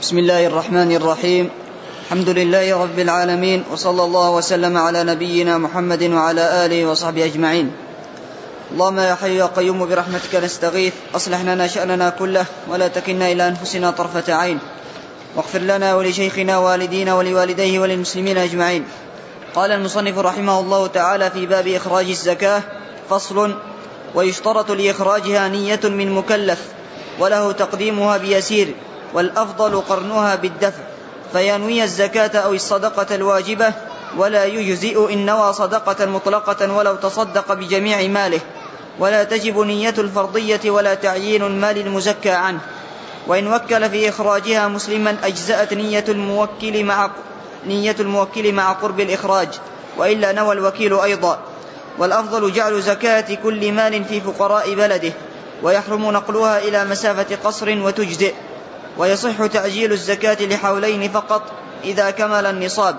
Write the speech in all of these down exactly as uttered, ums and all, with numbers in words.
بسم الله الرحمن الرحيم. الحمد لله رب العالمين، وصلى الله وسلم على نبينا محمد وعلى آله وصحبه أجمعين. اللهم يا حي يا قيوم برحمتك نستغيث، أصلح لنا شأننا كله ولا تكلنا إلى أنفسنا طرفة عين، واغفر لنا ولشيخنا والدينا ولوالديه وللمسلمين أجمعين. قال المصنف رحمه الله تعالى في باب إخراج الزكاة: فصل: ويشترط لإخراجها نية من مكلف، وله تقديمها بيسير، والأفضل قرنها بالدفع، فينوي الزكاة أو الصدقة الواجبة، ولا يجزئ إن نوى صدقة مطلقة ولو تصدق بجميع ماله، ولا تجب نية الفرضية ولا تعيين المال المزكى عنه. وإن وكل في إخراجها مسلما أجزأت نية الموكل مع نية الموكل مع قرب الإخراج، وإلا نوى الوكيل أيضا. والأفضل جعل زكاة كل مال في فقراء بلده، ويحرم نقلها إلى مسافة قصر وتجزئ. ويصح تعجيل الزكاة لحولين فقط إذا كمل النصاب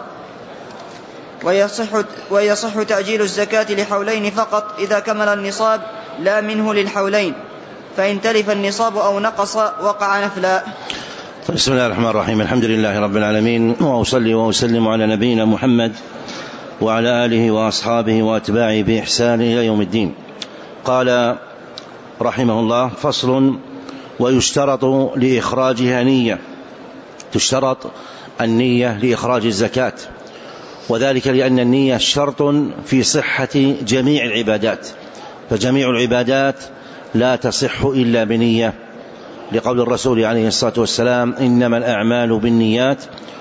ويصح, ويصح تعجيل الزكاة لحولين فقط إذا كمل النصاب، لا منه للحولين، فإن تلف النصاب أو نقص وقع نفلا. بسم الله الرحمن الرحيم. الحمد لله رب العالمين، وأصلي وأسلم على نبينا محمد وعلى آله وأصحابه وأتباعه بإحسان إلى يوم الدين. قال رحمه الله: فصل: ويشترط لإخراجها نية. تشترط النية لإخراج الزكاة، وذلك لأن النية شرط في صحة جميع العبادات، فجميع العبادات لا تصح إلا بنية، لقول الرسول عليه الصلاة والسلام: إنما الأعمال بالنيات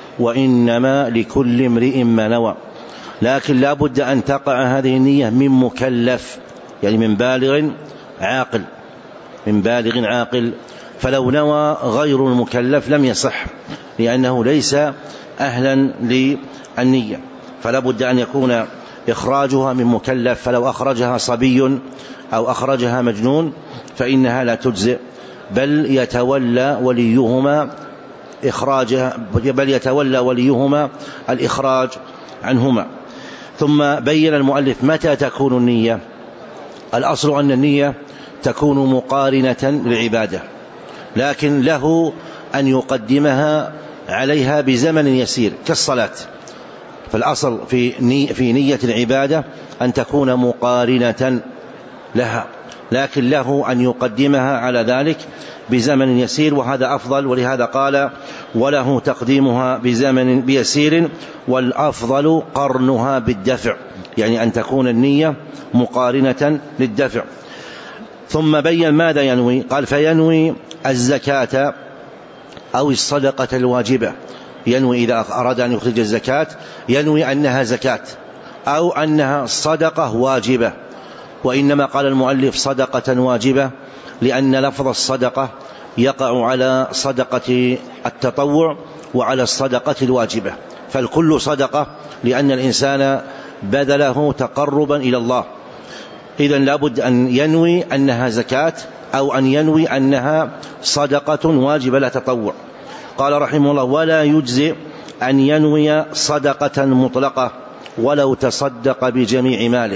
وإنما لكل امرئ ما نوى. لكن لا بد أن تقع هذه النية من مكلف، يعني من بالغ عاقل من بالغ عاقل فلو نوى غير المكلف لم يصح، لأنه ليس أهلا للنية، فلا بد أن يكون إخراجها من مكلف. فلو أخرجها صبي أو أخرجها مجنون فإنها لا تجزئ، بل يتولى وليهما إخراجها بل يتولى وليهما الإخراج عنهما. ثم بين المؤلف متى تكون النية. الأصل أن النية تكون مقارنة للعبادة، لكن له أن يقدمها عليها بزمن يسير كالصلاة. فالأصل في نية العبادة أن تكون مقارنة لها، لكن له أن يقدمها على ذلك بزمن يسير، وهذا أفضل. ولهذا قال: وله تقديمها بزمن بيسير، والأفضل قرنها بالدفع، يعني أن تكون النية مقارنة للدفع. ثم بين ماذا ينوي. قال: فينوي الزكاة أو الصدقة الواجبة. ينوي إذا أراد أن يخرج الزكاة ينوي أنها زكاة أو أنها صدقة واجبة. وإنما قال المؤلف صدقة واجبة لأن لفظ الصدقة يقع على صدقة التطوع وعلى الصدقة الواجبة، فالكل صدقة لأن الإنسان بذله تقربا إلى الله. إذن لابد أن ينوي أنها زكاة أو أن ينوي أنها صدقة واجبة لا تطوع. قال رحمه الله: ولا يجزئ أن ينوي صدقة مطلقة ولو تصدق بجميع ماله،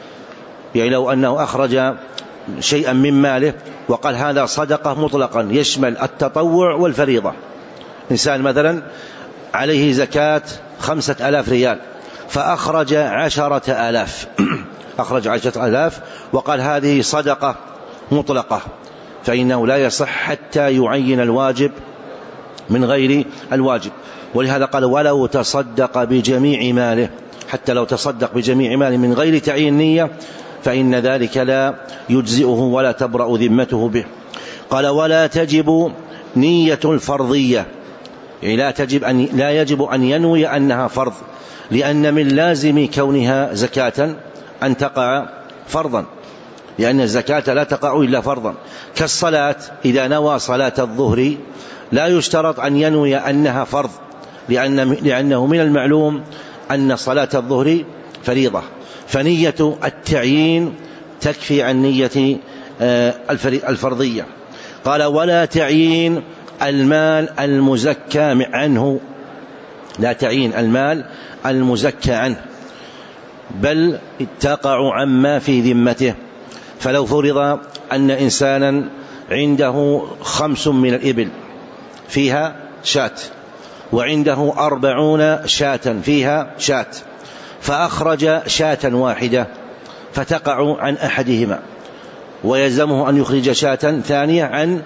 يعني لو أنه أخرج شيئا من ماله وقال هذا صدقة مطلقا يشمل التطوع والفريضة. إنسان مثلا عليه زكاة خمسة آلاف ريال فأخرج عشرة آلاف أخرج عشرة آلاف وقال هذه صدقة مطلقة، فإنه لا يصح حتى يعين الواجب من غير الواجب. ولهذا قال: ولو تصدق بجميع ماله، حتى لو تصدق بجميع ماله من غير تعيين نية فإن ذلك لا يجزئه ولا تبرأ ذمته به. قال: ولا تجب نية الفرضية، يعني لا, تجب أن لا يجب أن ينوي أنها فرض، لأن من لازم كونها زكاة أن تقع فرضا، لأن الزكاة لا تقع إلا فرضا. كالصلاة، إذا نوى صلاة الظهر لا يشترط أن ينوي أنها فرض، لأن لأنه من المعلوم أن صلاة الظهر فريضة، فنية التعيين تكفي عن نية الفرضية. قال: ولا تعيين المال المزكى عنه، لا تعيين المال المزكى عنه، بل تقع عما في ذمته. فلو فرض أن إنسانا عنده خمس من الإبل فيها شاة، وعنده أربعون شاة فيها شاة، فأخرج شاة واحدة فتقع عن أحدهما، ويلزمه أن يخرج شاة ثانية عن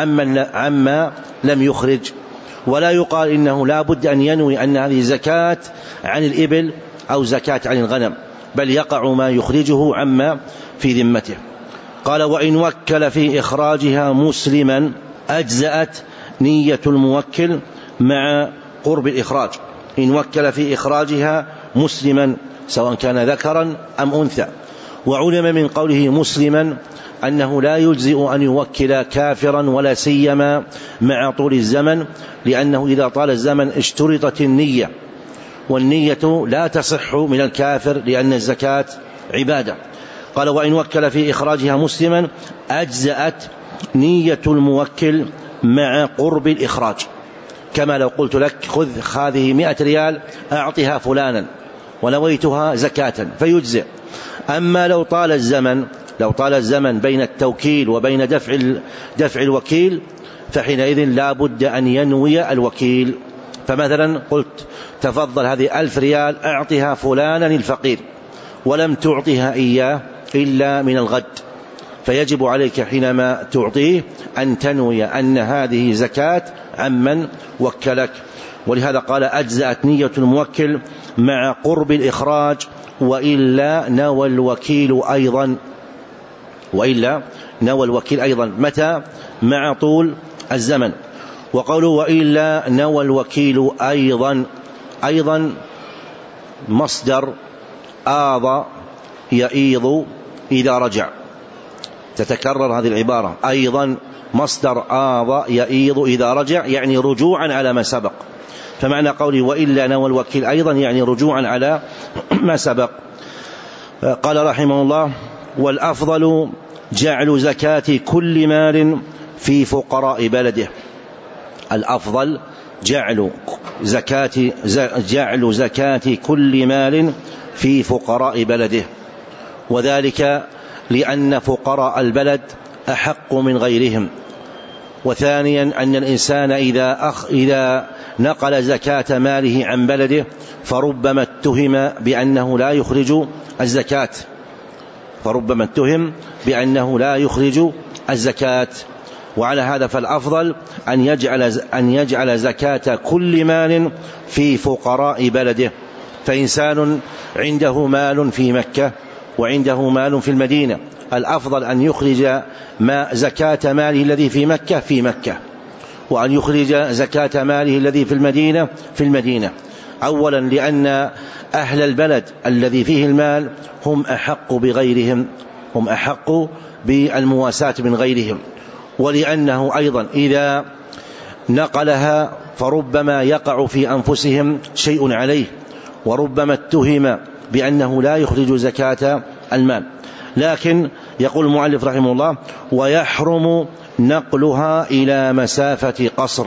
عما لم يخرج. ولا يقال إنه لا بد أن ينوي أن هذه زكاة عن الإبل أو زكاة عن الغنم، بل يقع ما يخرجه عما في ذمته. قال: وإن وكل في إخراجها مسلما أجزأت نية الموكل مع قرب الإخراج. إن وكل في إخراجها مسلما سواء كان ذكرا أم أنثى. وعلم من قوله مسلما أنه لا يجزئ أن يوكل كافرا ولا سيما مع طول الزمن، لأنه إذا طال الزمن اشترطت النية، والنية لا تصح من الكافر لأن الزكاة عبادة. قال: وإن وكل في إخراجها مسلما أجزأت نية الموكل مع قرب الإخراج، كما لو قلت لك: خذ هذه مئة ريال أعطها فلانا ونويتها زكاة فيجزئ. أما لو طال الزمن لو طال الزمن بين التوكيل وبين دفع دفع الوكيل فحينئذ لا بد أن ينوي الوكيل. فمثلا قلت: تفضل هذه ألف ريال أعطها فلانا الفقير، ولم تعطها إياه إلا من الغد، فيجب عليك حينما تعطيه أن تنوي أن هذه زكاة عمن وكلك. ولهذا قال: أجزأت نية الموكل مع قرب الإخراج، وإلا نوى الوكيل أيضا وإلا نوى الوكيل أيضا متى؟ مع طول الزمن. وقوله: وإلا نوى الوكيل أيضا، أيضا مصدر آض يئيض إذا رجع، تتكرر هذه العبارة، أيضا مصدر آض يئيض إذا رجع، يعني رجوعا على ما سبق. فمعنى قوله: وإلا نوى الوكيل أيضا، يعني رجوعا على ما سبق. قال رحمه الله: والأفضل جعل زكاة كل مال في فقراء بلده. الأفضل جعل زكاة جعل زكاة كل مال في فقراء بلده، وذلك لأن فقراء البلد أحق من غيرهم. وثانيا أن الإنسان إذا, أخ إذا نقل زكاة ماله عن بلده فربما اتهم بأنه لا يخرج الزكاة فربما اتهم بأنه لا يخرج الزكاة وعلى هذا فالأفضل أن يجعل, أن يجعل زكاة كل مال في فقراء بلده. فإنسان عنده مال في مكة وعنده مال في المدينة، الأفضل أن يخرج ما زكاة ماله الذي في مكة في مكة، وأن يخرج زكاة ماله الذي في المدينة في المدينة. أولا لأن أهل البلد الذي فيه المال هم أحق بغيرهم هم أحق بالمواساة من غيرهم، ولأنه أيضا إذا نقلها فربما يقع في أنفسهم شيء عليه، وربما اتهم بأنه لا يخرج زكاة المال. لكن يقول المؤلف رحمه الله: ويحرم نقلها إلى مسافة قصر.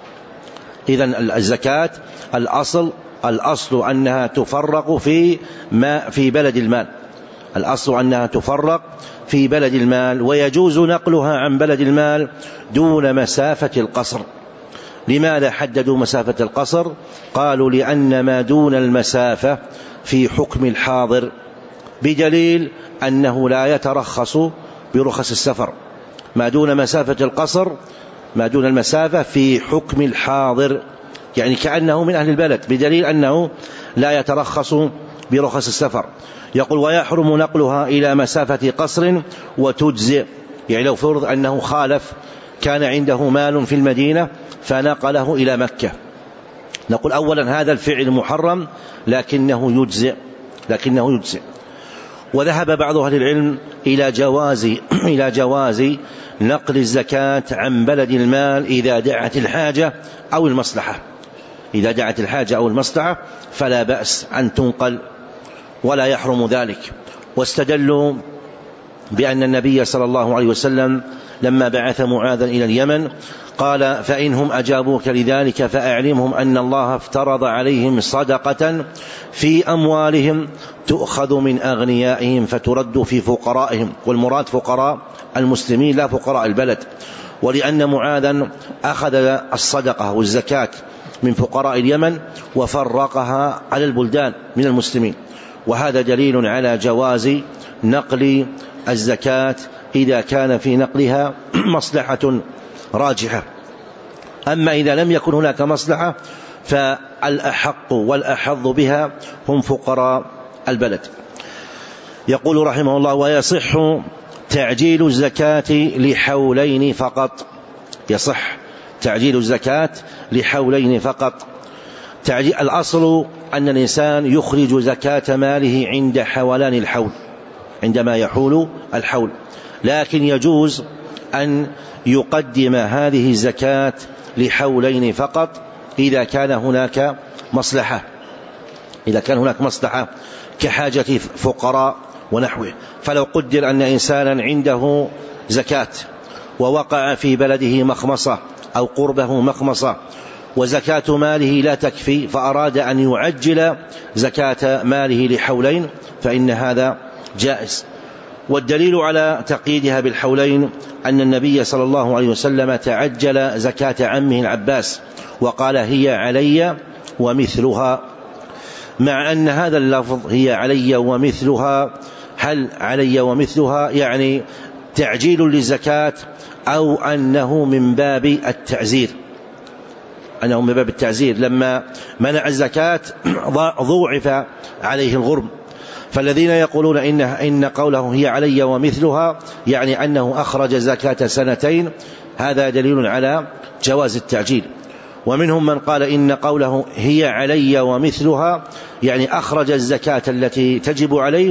إذن الزكاة الأصل الأصل أنها تفرق في ما في بلد المال الأصل أنها تفرق في بلد المال، ويجوز نقلها عن بلد المال دون مسافة القصر. لماذا حددوا مسافة القصر؟ قالوا: لأن ما دون المسافة في حكم الحاضر، بدليل أنه لا يترخص برخص السفر. ما دون مسافة القصر ما دون المسافة في حكم الحاضر، يعني كأنه من أهل البلد، بدليل أنه لا يترخص برخص السفر. يقول: ويحرم نقلها إلى مسافة قصر وتجزئ، يعني لو فرض أنه خالف، كان عنده مال في المدينة فنقله إلى مكة، نقول أولا هذا الفعل محرم لكنه يجزئ لكنه يجزئ وذهب بعض أهل العلم إلى جواز إلى جواز نقل الزكاة عن بلد المال إذا دعت الحاجة أو المصلحة إذا دعت الحاجة أو المصلحة فلا بأس أن تنقل ولا يحرم ذلك. واستدلوا بأن النبي صلى الله عليه وسلم لما بعث معاذا إلى اليمن قال: فإنهم أجابوك لذلك فأعلمهم أن الله افترض عليهم صدقة في أموالهم تؤخذ من أغنيائهم فترد في فقرائهم، والمراد فقراء المسلمين لا فقراء البلد. ولأن معاذا أخذ الصدقة والزكاة من فقراء اليمن وفرقها على البلدان من المسلمين، وهذا دليل على جواز نقل الزكاة إذا كان في نقلها مصلحة راجحة. أما إذا لم يكن هناك مصلحة فالأحق والأحظ بها هم فقراء البلد. يقول رحمه الله: ويصح تعجيل الزكاة لحولين فقط. يصح تعجيل الزكاة لحولين فقط. الأصل أن الإنسان يخرج زكاة ماله عند حولان الحول، عندما يحول الحول، لكن يجوز أن يقدم هذه الزكاة لحولين فقط إذا كان هناك مصلحة، إذا كان هناك مصلحة كحاجة فقراء ونحوه. فلو قدر أن إنسانا عنده زكاة ووقع في بلده مخمصة أو قربه مخمصة وزكاة ماله لا تكفي، فأراد أن يعجل زكاة ماله لحولين، فإن هذا جائز. والدليل على تقييدها بالحولين أن النبي صلى الله عليه وسلم تعجل زكاة عمه العباس وقال: هي علي ومثلها، مع أن هذا اللفظ هي علي ومثلها، هل علي ومثلها يعني تعجيل للزكاة أو أنه من باب التعزير؟ أنه من باب التعزير، لما منع الزكاة ضوعف عليه الغرم. فالذين يقولون إن, إن قوله هي علي ومثلها يعني أنه أخرج زكاة سنتين، هذا دليل على جواز التعجيل. ومنهم من قال إن قوله هي علي ومثلها يعني أخرج الزكاة التي تجب عليه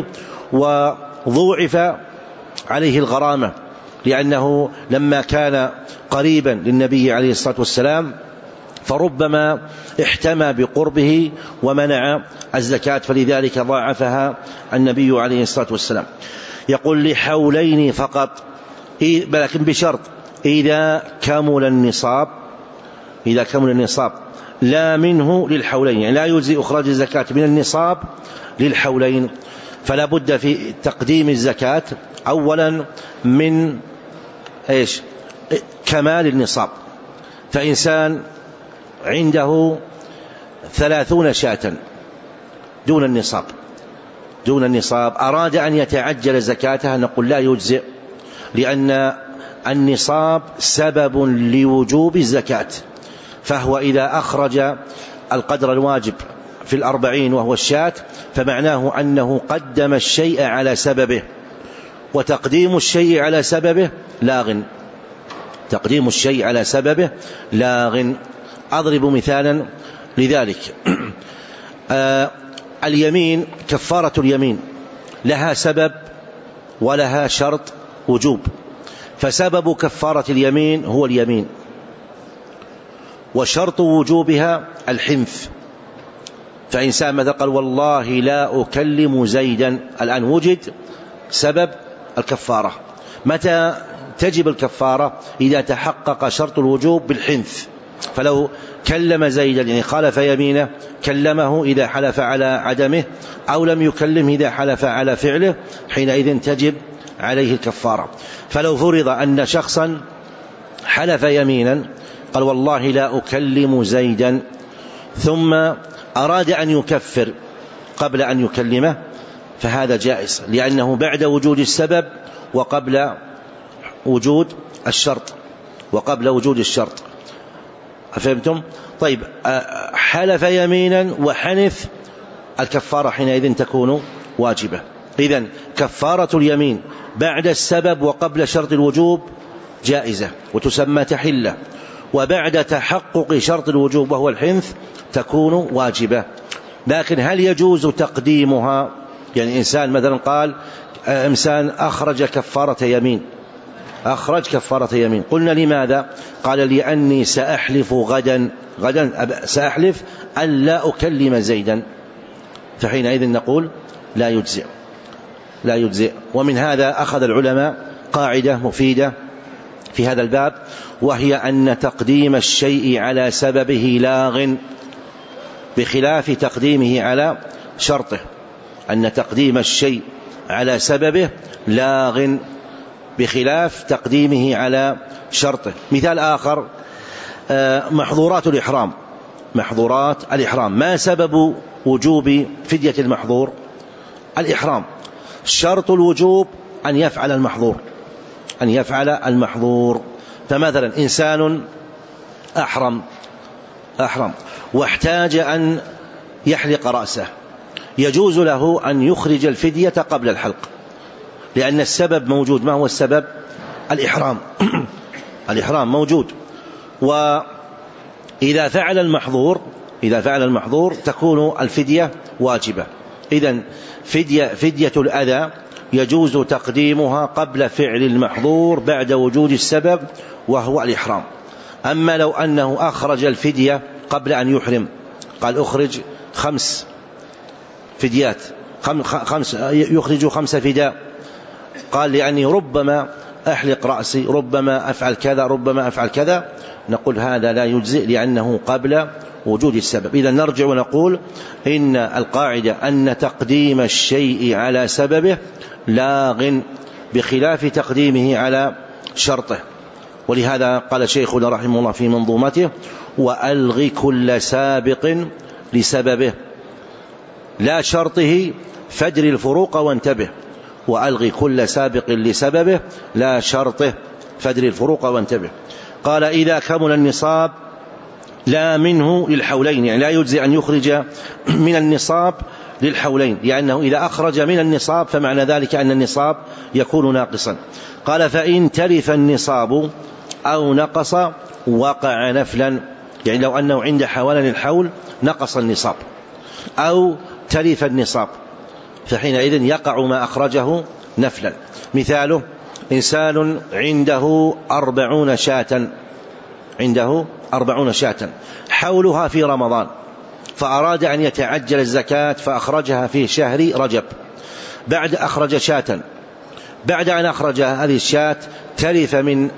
وضوعف عليه الغرامة، لأنه لما كان قريبا للنبي عليه الصلاة والسلام فربما احتمى بقربه ومنع الزكاة، فلذلك ضاعفها النبي عليه الصلاة والسلام. يقول: لحولين فقط، لكن بشرط إذا كمل النصاب، إذا كمل النصاب لا منه للحولين، يعني لا يجزي إخراج الزكاة من النصاب للحولين. فلا بد في تقديم الزكاة أولا من إيش؟ كمال النصاب. فإنسان عنده ثلاثون شاة دون النصاب دون النصاب أراد أن يتعجل زكاتها، نقول لا يجزئ، لأن النصاب سبب لوجوب الزكاة. فهو إذا أخرج القدر الواجب في الأربعين وهو الشاة فمعناه أنه قدم الشيء على سببه، وتقديم الشيء على سببه لاغ، تقديم الشيء على سببه لاغ. أضرب مثالا لذلك. آه اليمين، كفارة اليمين لها سبب ولها شرط وجوب، فسبب كفارة اليمين هو اليمين، وشرط وجوبها الحنث. فإنسان مثلا قال: والله لا أكلم زيدا، الآن وجد سبب الكفارة. متى تجب الكفارة؟ إذا تحقق شرط الوجوب بالحنث. فلو كلم زيدا يعني خالف يمينه، كلمه إذا حلف على عدمه، أو لم يكلمه إذا حلف على فعله، حينئذ تجب عليه الكفارة. فلو فرض أن شخصا حلف يمينا قال: والله لا أكلم زيدا، ثم أراد أن يكفر قبل أن يكلمه، فهذا جائز، لأنه بعد وجود السبب وقبل وجود الشرط وقبل وجود الشرط فهمتم؟ طيب، حلف يمينا وحنث، الكفارة حينئذ تكون واجبة. إذن كفارة اليمين بعد السبب وقبل شرط الوجوب جائزة وتسمى تحلة، وبعد تحقق شرط الوجوب وهو الحنث تكون واجبة. لكن هل يجوز تقديمها؟ يعني إنسان مثلا قال إنسان أخرج كفارة يمين أخرج كفارة يمين قلنا لماذا؟ قال: لأني سأحلف غدا غدا سأحلف أن لا أكلم زيدا، فحينئذ نقول لا يجزئ لا يجزئ. ومن هذا أخذ العلماء قاعدة مفيدة في هذا الباب، وهي أن تقديم الشيء على سببه لاغ، بخلاف تقديمه على شرطه، أن تقديم الشيء على سببه لاغ. بخلاف تقديمه على شرطه. مثال آخر محظورات الإحرام. محظورات الإحرام، ما سبب وجوب فدية المحظور؟ الإحرام. شرط الوجوب أن يفعل المحظور، أن يفعل المحظور. فمثلا إنسان أحرم أحرم واحتاج أن يحلق رأسه، يجوز له أن يخرج الفدية قبل الحلق، لأن السبب موجود. ما هو السبب؟ الإحرام. الإحرام موجود. وإذا فعل المحظور إذا فعل المحظور تكون الفدية واجبة. إذن فدية, فدية الأذى يجوز تقديمها قبل فعل المحظور بعد وجود السبب وهو الإحرام. أما لو أنه أخرج الفدية قبل أن يحرم، قال أخرج خمس فديات، خمس يخرج خمس فداء، قال لأني ربما أحلق رأسي، ربما أفعل كذا، ربما أفعل كذا، نقول هذا لا يجزئ لأنه قبل وجود السبب. إذا نرجع ونقول إن القاعدة أن تقديم الشيء على سببه لاغ بخلاف تقديمه على شرطه. ولهذا قال شيخنا رحمه الله في منظومته: وألغ كل سابق لسببه لا شرطه فادر الفروق وانتبه. وألغ كل سابق لسببه لا شرطه فادر الفروق وانتبه. قال: إذا كمل النصاب لا منه للحولين، يعني لا يجزي أن يخرج من النصاب للحولين، لأنه إذا أخرج من النصاب فمعنى ذلك أن النصاب يكون ناقصا. قال: فإن تلف النصاب أو نقص وقع نفلا، يعني لو أنه عند حوالين الحول نقص النصاب أو تلف النصاب فحينئذ يقع ما أخرجه نفلا. مثاله: إنسان عنده أربعون شاة عنده أربعون شاة حولها في رمضان، فأراد أن يتعجل الزكاة فأخرجها في شهر رجب. بعد أخرج شاة بعد أن أخرج هذه الشاة تلف من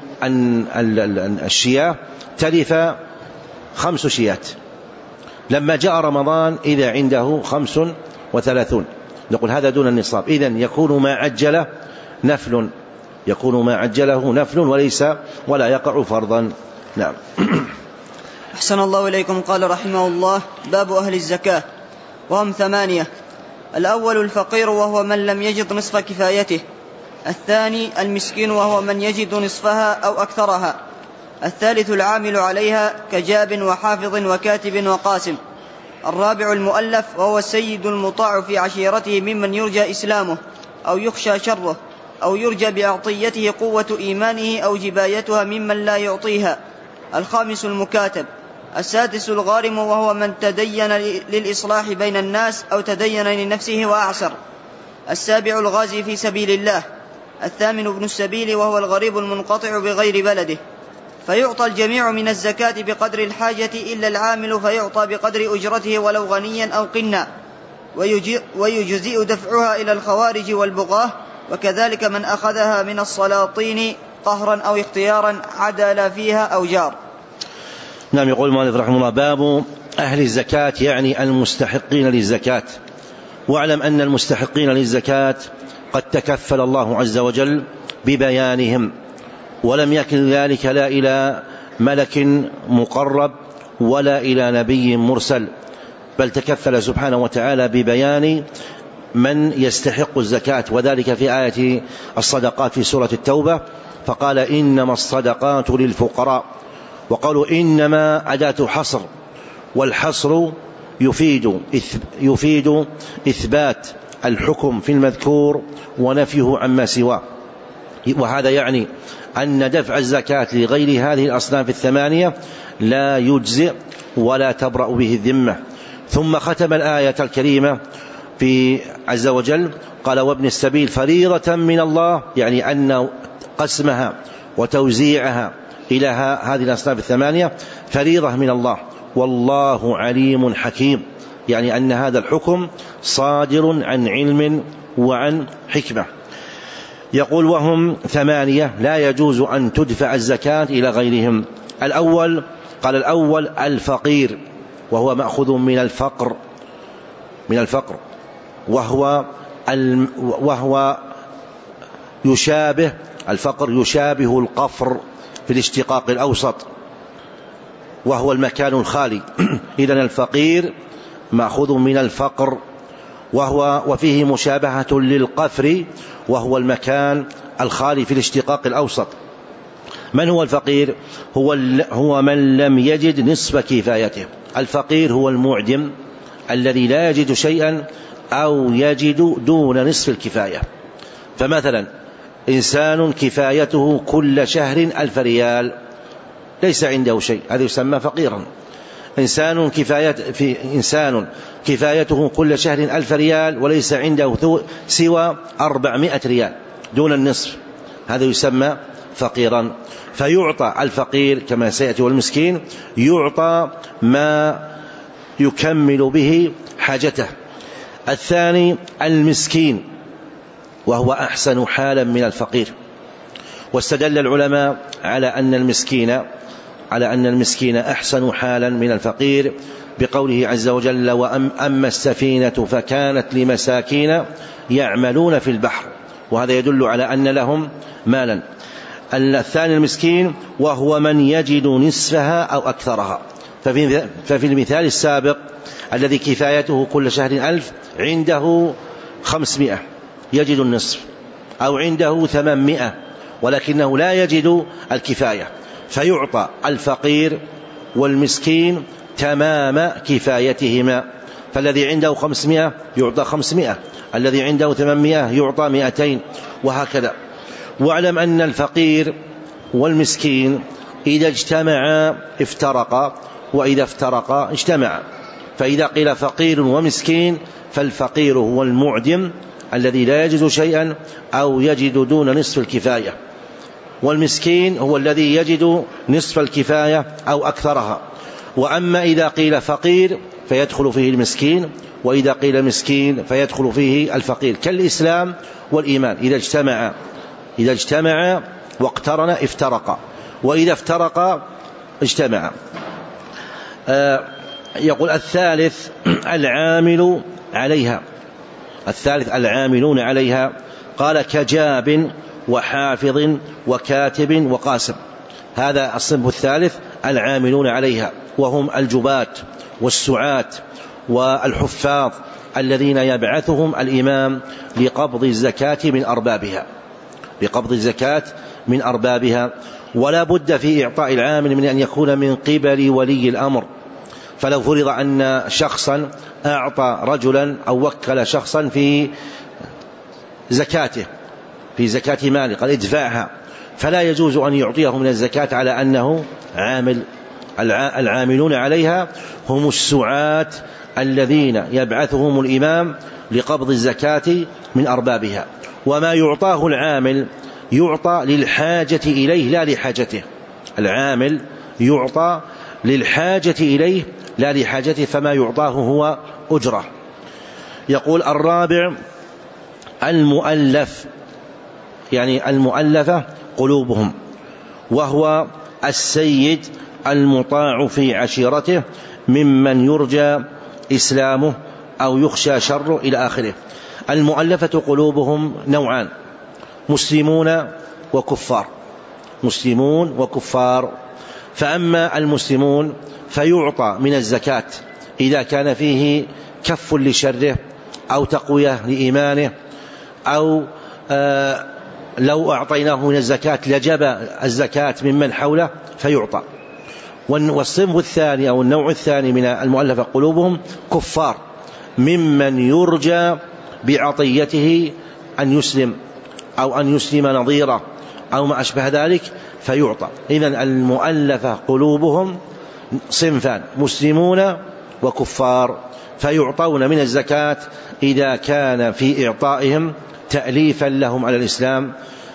الشياه تلف خمس شيات. لما جاء رمضان إذا عنده خمس وثلاثون، نقول هذا دون النصاب. إذن يكون ما عجله نفل يكون ما عجله نفل وليس ولا يقع فرضا. نعم. أحسن الله إليكم. قال رحمه الله: باب أهل الزكاة، وهم ثمانية. الأول الفقير وهو من لم يجد نصف كفايته. الثاني المسكين وهو من يجد نصفها أو أكثرها. الثالث العامل عليها كجاب وحافظ وكاتب وقاسم. الرابع المؤلف وهو السيد المطاع في عشيرته ممن يرجى إسلامه أو يخشى شره أو يرجى بأعطيته قوة إيمانه أو جبايتها ممن لا يعطيها. الخامس المكاتب. السادس الغارم وهو من تدين للإصلاح بين الناس أو تدين لنفسه وأعسر. السابع الغازي في سبيل الله. الثامن ابن السبيل وهو الغريب المنقطع بغير بلده. فيعطى الجميع من الزكاة بقدر الحاجة إلا العامل فيعطى بقدر أجرته ولو غنيا أو قنا، ويجزئ دفعها إلى الخوارج والبغاة، وكذلك من أخذها من السلاطين قهرا أو اختيارا عدل فيها أو جار. نعم. يقول المؤلف رحمه الله: باب أهل الزكاة، يعني المستحقين للزكاة. واعلم أن المستحقين للزكاة قد تكفل الله عز وجل ببيانهم، ولم يكن ذلك لا إلى ملك مقرب ولا إلى نبي مرسل، بل تكفل سبحانه وتعالى ببيان من يستحق الزكاة، وذلك في آية الصدقات في سورة التوبة، فقال: إنما الصدقات للفقراء. وقالوا إنما أداة حصر، والحصر يفيد يفيد إثبات الحكم في المذكور ونفيه عما سواه. وهذا يعني أن دفع الزكاة لغير هذه الأصناف الثمانية لا يجزئ ولا تبرأ به الذمة. ثم ختم الآية الكريمة في عز وجل قال: وابن السبيل فريضة من الله، يعني أن قسمها وتوزيعها إلى هذه الأصناف الثمانية فريضة من الله، والله عليم حكيم، يعني أن هذا الحكم صادر عن علم وعن حكمة. يقول: وهم ثمانية لا يجوز أن تدفع الزكاة إلى غيرهم. الأول قال الأول الفقير، وهو مأخذ من الفقر من الفقر وهو وهو يشابه الفقر يشابه القفر في الاشتقاق الأوسط وهو المكان الخالي. إذن الفقير مأخوذ من الفقر، وهو وفيه مشابهة للقفر وهو المكان الخالي في الاشتقاق الأوسط. من هو الفقير؟ هو, هو من لم يجد نصف كفايته. الفقير هو المعدم الذي لا يجد شيئا أو يجد دون نصف الكفاية. فمثلا إنسان كفايته كل شهر ألف ريال ليس عنده شيء، هذا يسمى فقيرا. إنسان كفاية في إنسان كفايته كل شهر ألف ريال وليس عنده سوى أربعمائة ريال دون النصف، هذا يسمى فقيرا. فيعطى الفقير كما سيأتي، والمسكين يعطى ما يكمل به حاجته. الثاني المسكين، وهو أحسن حالا من الفقير. واستدل العلماء على أن المسكين على أن المسكين أحسن حالا من الفقير بقوله عز وجل: وأما السفينة فكانت لمساكين يعملون في البحر، وهذا يدل على أن لهم مالا. الثاني المسكين وهو من يجد نصفها أو أكثرها. ففي, ففي المثال السابق الذي كفايته كل شهر ألف عنده خمسمائة يجد النصف، أو عنده ثمانمائة ولكنه لا يجد الكفاية، فيعطى الفقير والمسكين تمام كفايتهما. فالذي عنده خمسمائة يعطى خمسمائة، الذي عنده ثمانمائة يعطى مائتين، وهكذا. واعلم أن الفقير والمسكين إذا اجتمعا افترقا، وإذا افترقا اجتمعا. فإذا قيل فقير ومسكين فالفقير هو المعدم الذي لا يجد شيئا أو يجد دون نصف الكفاية، والمسكين هو الذي يجد نصف الكفاية أو أكثرها. وأما إذا قيل فقير فيدخل فيه المسكين، وإذا قيل مسكين فيدخل فيه الفقير، كالإسلام والإيمان، إذا اجتمع إذا اجتمع واقترن افترقا، وإذا افترقا اجتمع. آه يقول الثالث العامل عليها، الثالث العاملون عليها. قال: كجاب وحافظ وكاتب وقاسم. هذا الصنف الثالث العاملون عليها، وهم الجبات والسعاة والحفاظ الذين يبعثهم الإمام لقبض الزكاة من أربابها لقبض الزكاة من أربابها. ولا بد في إعطاء العامل من أن يكون من قبل ولي الأمر. فلو فرض أن شخصا أعطى رجلا أو وكل شخصا في زكاته في زكاة ماله، قال ادفعها، فلا يجوز أن يعطيه من الزكاة على أنه عامل. العاملون عليها هم السعاة الذين يبعثهم الإمام لقبض الزكاة من أربابها. وما يعطاه العامل يعطى للحاجة إليه لا لحاجته. العامل يعطى للحاجة إليه لا لحاجته، فما يعطاه هو أجرة. يقول الرابع المؤلف، يعني المؤلفة قلوبهم، وهو السيد المطاع في عشيرته ممن يرجى إسلامه أو يخشى شره إلى آخره. المؤلفة قلوبهم نوعان: مسلمون وكفار مسلمون وكفار. فأما المسلمون فيعطى من الزكاة إذا كان فيه كف لشره أو تقوية لإيمانه، أو آه لو أعطيناه من الزكاة لجب الزكاة ممن حوله فيعطى. والصنف الثاني أو النوع الثاني من المؤلفة قلوبهم كفار ممن يرجى بعطيته أن يسلم أو أن يسلم نظيره أو ما أشبه ذلك فيعطى. إذن المؤلفة قلوبهم صنفان: مسلمون وكفار، فيعطون من الزكاة إذا كان في إعطائهم تأليفا لهم على الإسلام،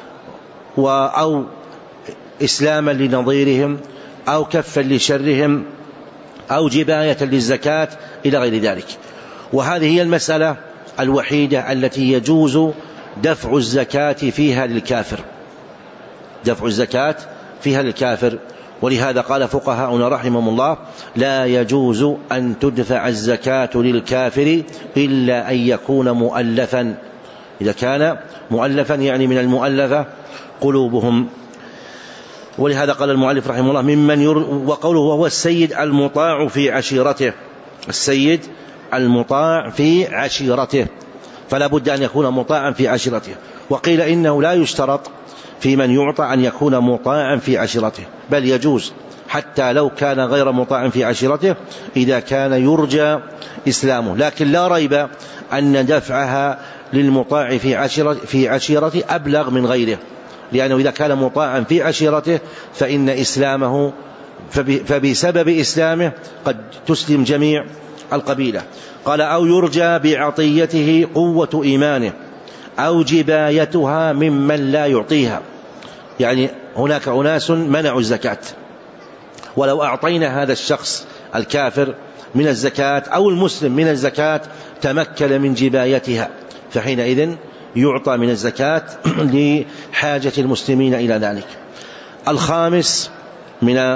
أو إسلاما لنظيرهم، أو كفا لشرهم، أو جباية للزكاة إلى غير ذلك. وهذه هي المسألة الوحيدة التي يجوز دفع الزكاة فيها للكافر دفع الزكاة فيها للكافر ولهذا قال فقهاؤنا رحمهم الله: لا يجوز أن تدفع الزكاة للكافر إلا أن يكون مؤلفا. إذا كان مؤلفا يعني من المؤلفة قلوبهم. ولهذا قال المؤلف رحمه الله ممن ير... وقوله وهو السيد المطاع في عشيرته، السيد المطاع في عشيرته، فلا بد أن يكون مطاعا في عشيرته. وقيل إنه لا يشترط في من يعطى أن يكون مطاعا في عشيرته، بل يجوز حتى لو كان غير مطاع في عشيرته إذا كان يرجى إسلامه، لكن لا ريب أن دفعها للمطاع في عشيرته, في عشيرته أبلغ من غيره، لأنه إذا كان مطاعا في عشيرته فإن إسلامه فبسبب إسلامه قد تسلم جميع القبيلة. قال أو يرجى بعطيته قوة إيمانه أو جبايتها ممن لا يعطيها، يعني هناك أناس منعوا الزكاة، ولو أعطينا هذا الشخص الكافر من الزكاة أو المسلم من الزكاة تمكن من جبايتها، فحينئذ يعطى من الزكاة لحاجة المسلمين إلى ذلك. الخامس من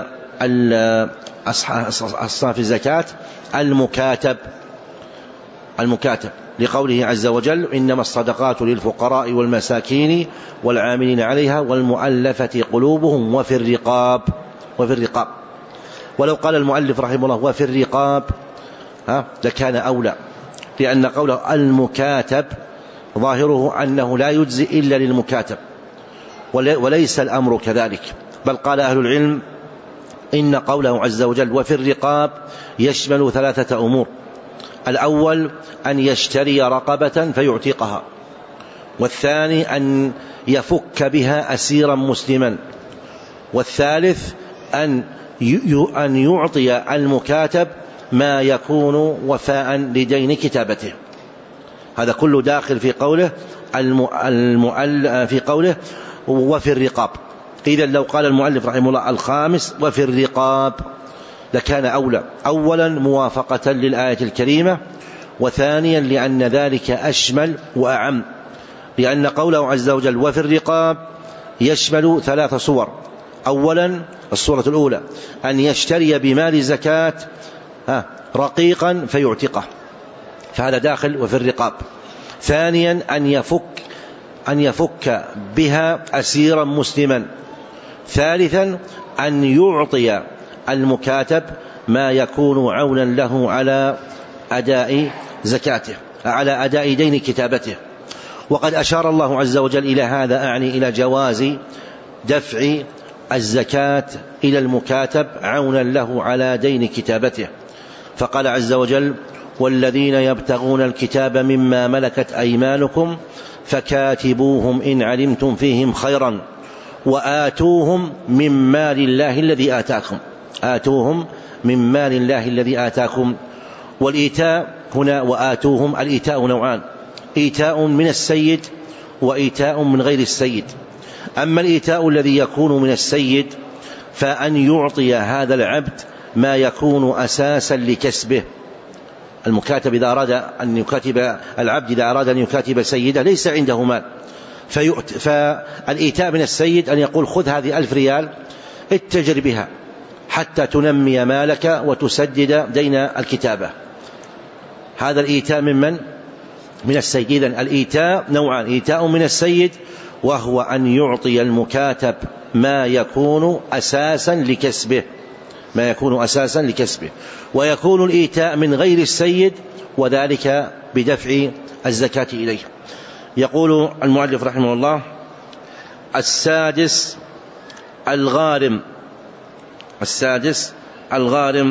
أصناف الزكاة المكاتب، المكاتب لقوله عز وجل إنما الصدقات للفقراء والمساكين والعاملين عليها والمؤلفة قلوبهم وفي الرقاب، وفي الرقاب. ولو قال المؤلف رحمه الله وفي الرقاب ها لكان أولى، لأن قوله المكاتب ظاهره أنه لا يجزي إلا للمكاتب، وليس الأمر كذلك، بل قال أهل العلم إن قوله عز وجل وفي الرقاب يشمل ثلاثة أمور: الأول أن يشتري رقبة فيعتقها، والثاني أن يفك بها أسيرا مسلما، والثالث أن أن يعطي المكاتب ما يكون وفاء لدين كتابته. هذا كله داخل في قوله المؤل في قوله وفي الرقاب. إذا لو قال المؤلف رحمه الله الخامس وفي الرقاب لكان أولى، أولا موافقة للآية الكريمة، وثانيا لأن ذلك أشمل وأعم، لأن قوله عز وجل وفي الرقاب يشمل ثلاث صور: أولا الصورة الأولى أن يشتري بمال الزكاة رقيقا فيعتقه، فهذا داخل وفي الرقاب. ثانيا أن يفك أن يفك بها أسيرا مسلما. ثالثا أن يعطي المكاتب ما يكون عونا له على أداء زكاته، على أداء دين كتابته. وقد أشار الله عز وجل إلى هذا، أعني إلى جواز دفع الزكاة إلى المكاتب عونا له على دين كتابته، فقال عز وجل والذين يبتغون الكتاب مما ملكت أيمانكم فكاتبوهم إن علمتم فيهم خيرا وآتوهم من مال الله الذي آتاكم، آتوهم من مال الله الذي آتاكم. والإيتاء هنا وآتوهم، الإيتاء نوعان: إيتاء من السيد وإيتاء من غير السيد. أما الإيتاء الذي يكون من السيد فأن يعطي هذا العبد ما يكون أساسا لكسبه. المكاتب إذا أراد أن يكاتب العبد إذا أراد أن يكاتب سيده ليس عنده مال، فالإيتاء من السيد أن يقول خذ هذه ألف ريال اتجر بها حتى تنمي مالك وتسدد دين الكتابة. هذا الإيتاء من من؟ من السيد. إذن الإيتاء نوعان: إيتاء من السيد وهو أن يعطي المكاتب ما يكون أساسا لكسبه، ما يكون أساسا لكسبه. ويكون الإيتاء من غير السيد وذلك بدفع الزكاة إليه. يقول المؤلف رحمه الله: السادس الغارم، السادس الغارم.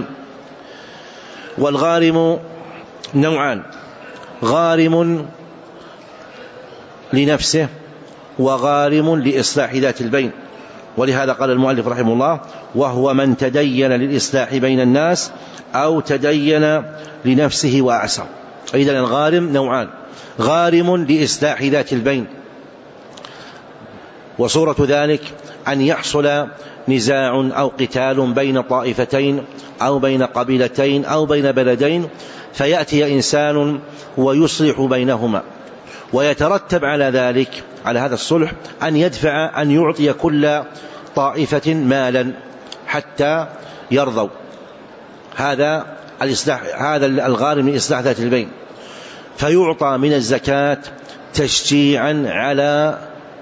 والغارم نوعان: غارم لنفسه وغارم لإصلاح ذات البين. ولهذا قال المؤلف رحمه الله: وهو من تدين للإصلاح بين الناس أو تدين لنفسه وأعسر. إذن الغارم نوعان: غارم لإصلاح ذات البين، وصورة ذلك أن يحصل نزاع أو قتال بين طائفتين أو بين قبيلتين أو بين بلدين، فيأتي إنسان ويصلح بينهما، ويترتب على ذلك، على هذا الصلح، أن يدفع أن يعطي كل طائفة مالا حتى يرضوا. هذا الإصلاح، هذا الغارم لإصلاح ذات البين، فيعطى من الزكاة تشجيعا على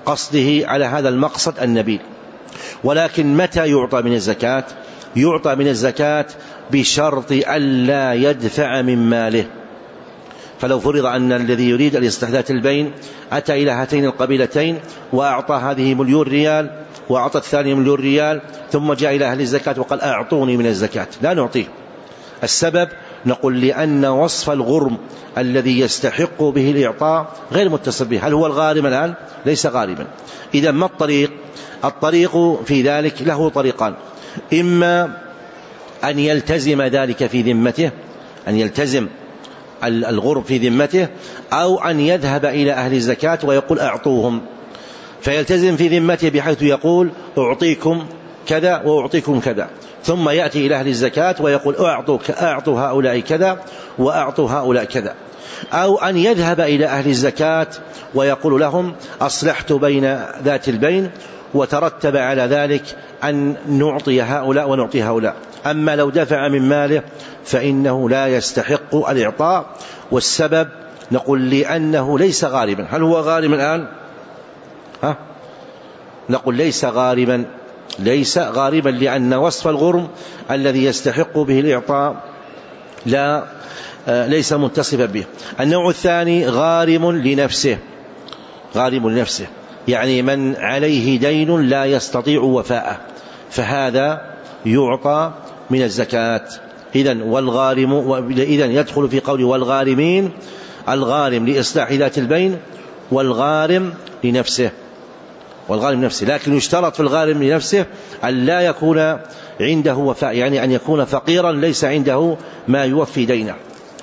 قصده على هذا المقصد النبيل. ولكن متى يعطى من الزكاة؟ يعطى من الزكاة بشرط ألا يدفع من ماله. فلو فرض أن الذي يريد الاستحداث البين أتى إلى هاتين القبيلتين وأعطى هذه مليون ريال وأعطى الثاني مليون ريال، ثم جاء إلى أهل الزكاة وقال أعطوني من الزكاة، لا نعطيه. السبب نقول لأن وصف الغرم الذي يستحق به الإعطاء غير متصل به. هل هو الغارم الآن؟ ليس غارما. إذا ما الطريق؟ الطريق في ذلك له طريقان: إما أن يلتزم ذلك في ذمته، أن يلتزم الغرم في ذمته، أو أن يذهب إلى أهل الزكاة ويقول أعطوهم، فيلتزم في ذمته بحيث يقول أعطيكم كذا وأعطيكم كذا، ثم يأتي إلى أهل الزكاة ويقول أعطوا, أعطوا هؤلاء كذا وأعطوا هؤلاء كذا. أو أن يذهب إلى أهل الزكاة ويقول لهم أصلحت بين ذات البين وترتب على ذلك أن نعطي هؤلاء ونعطي هؤلاء. أما لو دفع من ماله فإنه لا يستحق الإعطاء. والسبب نقول لأنه ليس غارما. هل هو غارما الآن؟ ها؟ نقول ليس غارما، ليس غارما لأن وصف الغرم الذي يستحق به الإعطاء لا ليس متصفا به. النوع الثاني غارم لنفسه، غارم لنفسه يعني من عليه دين لا يستطيع وفاءه، فهذا يعطى من الزكاة. إذن والغارم، إذن يدخل في قول والغارمين الغارم لإصلاح ذات البين والغارم لنفسه، والغارم لنفسه. لكن يشترط في الغارم لنفسه أن لا يكون عنده وفاء، يعني أن يكون فقيرا ليس عنده ما يوفي دينه.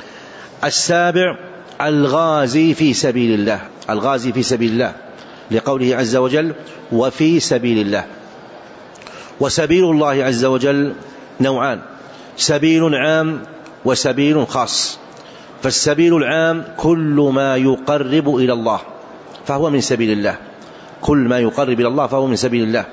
السابع الغازي في سبيل الله، الغازي في سبيل الله لقوله عز وجل وفي سبيل الله. وسبيل الله عز وجل نوعان: سبيل عام وسبيل خاص. فالسبيل العام كل ما يقرب إلى الله فهو من سبيل الله، كل ما يقرب إلى الله فهو من سبيل الله.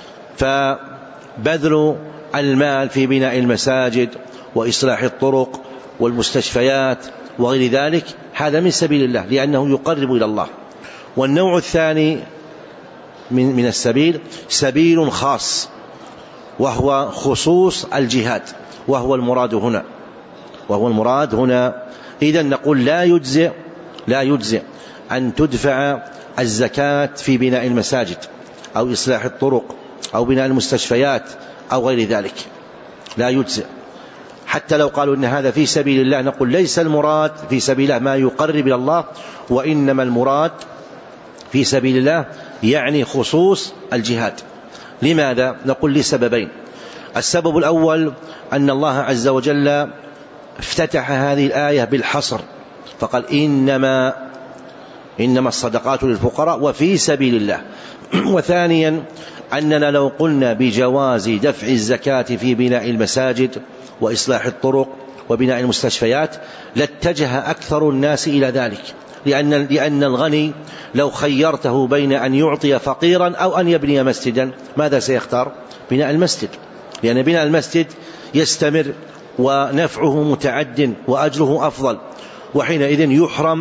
فبذل المال في بناء المساجد وإصلاح الطرق والمستشفيات وغير ذلك هذا من سبيل الله لأنه يقرب إلى الله. والنوع الثاني من من السبيل سبيل خاص، وهو خصوص الجهاد، وهو المراد هنا، وهو المراد هنا. إذن نقول لا يجزئ لا يجزئ أن تدفع الزكاة في بناء المساجد أو إصلاح الطرق أو بناء المستشفيات أو غير ذلك، لا يجزئ. حتى لو قالوا إن هذا في سبيل الله نقول ليس المراد في سبيل الله ما يقرب إلى الله، وإنما المراد في سبيل الله يعني خصوص الجهاد. لماذا؟ نقول لسببين. السبب الأول أن الله عز وجل افتتح هذه الآية بالحصر فقال إنما إنما الصدقات للفقراء وفي سبيل الله. وثانيا أننا لو قلنا بجواز دفع الزكاة في بناء المساجد وإصلاح الطرق وبناء المستشفيات لاتجه أكثر الناس إلى ذلك، لأن, لأن الغني لو خيرته بين أن يعطي فقيرا أو أن يبني مسجدا ماذا سيختار؟ بناء المسجد، لأن بناء المسجد يستمر ونفعه متعد وأجره أفضل، وحينئذ يحرم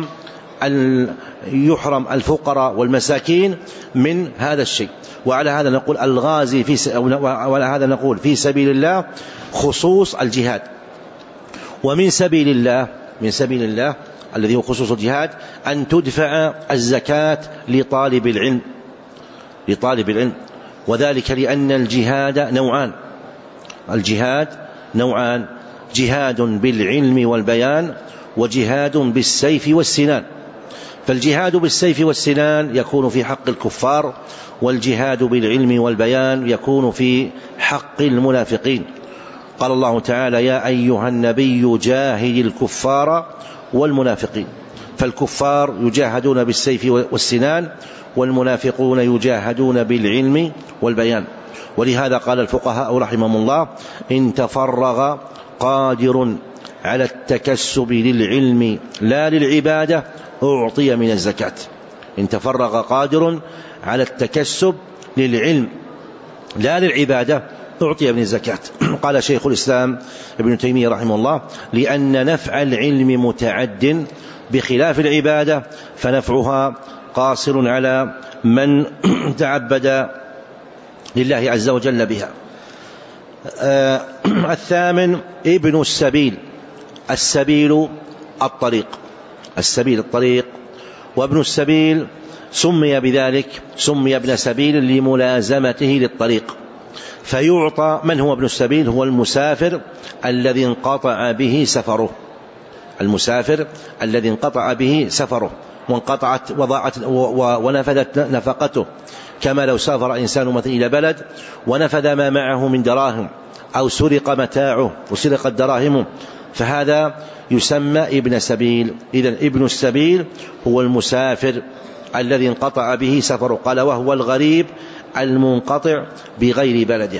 يحرم الفقراء والمساكين من هذا الشيء. وعلى هذا نقول الغازي في وعلى هذا نقول في سبيل الله خصوص الجهاد. ومن سبيل الله من سبيل الله الذي هو خصوص الجهاد أن تدفع الزكاة لطالب العلم لطالب العلم وذلك لأن الجهاد نوعان الجهاد نوعان جهاد بالعلم والبيان وجهاد بالسيف والسنان. فالجهاد بالسيف والسنان يكون في حق الكفار، والجهاد بالعلم والبيان يكون في حق المنافقين. قال الله تعالى يا أيها النبي جاهد الكفار والمنافقين. فالكفار يجاهدون بالسيف والسنان، والمنافقون يجاهدون بالعلم والبيان. ولهذا قال الفقهاء رحمهم الله إن تفرغ قادر على التكسب للعلم لا للعبادة أعطي من الزكاة. إن تفرغ قادر على التكسب للعلم لا للعبادة أعطي من الزكاة. قال شيخ الإسلام ابن تيمية رحمه الله لأن نفع العلم متعد بخلاف العبادة فنفعها قاصر على من تعبد لله عز وجل بها. آه الثامن ابن السبيل. السبيل الطريق، السبيل الطريق، وابن السبيل سمي بذلك، سمي ابن سبيل لملازمته للطريق. فيعطى. من هو ابن السبيل؟ هو المسافر الذي انقطع به سفره، المسافر الذي انقطع به سفره وانقطعت وضاعت ونفذت نفقته، كما لو سافر إنسان مثلا إلى بلد ونفذ ما معه من دراهم أو سرق متاعه وسرقت دراهمه، فهذا يسمى ابن سبيل. إذن ابن السبيل هو المسافر الذي انقطع به سفره. قال وهو الغريب المنقطع بغير بلده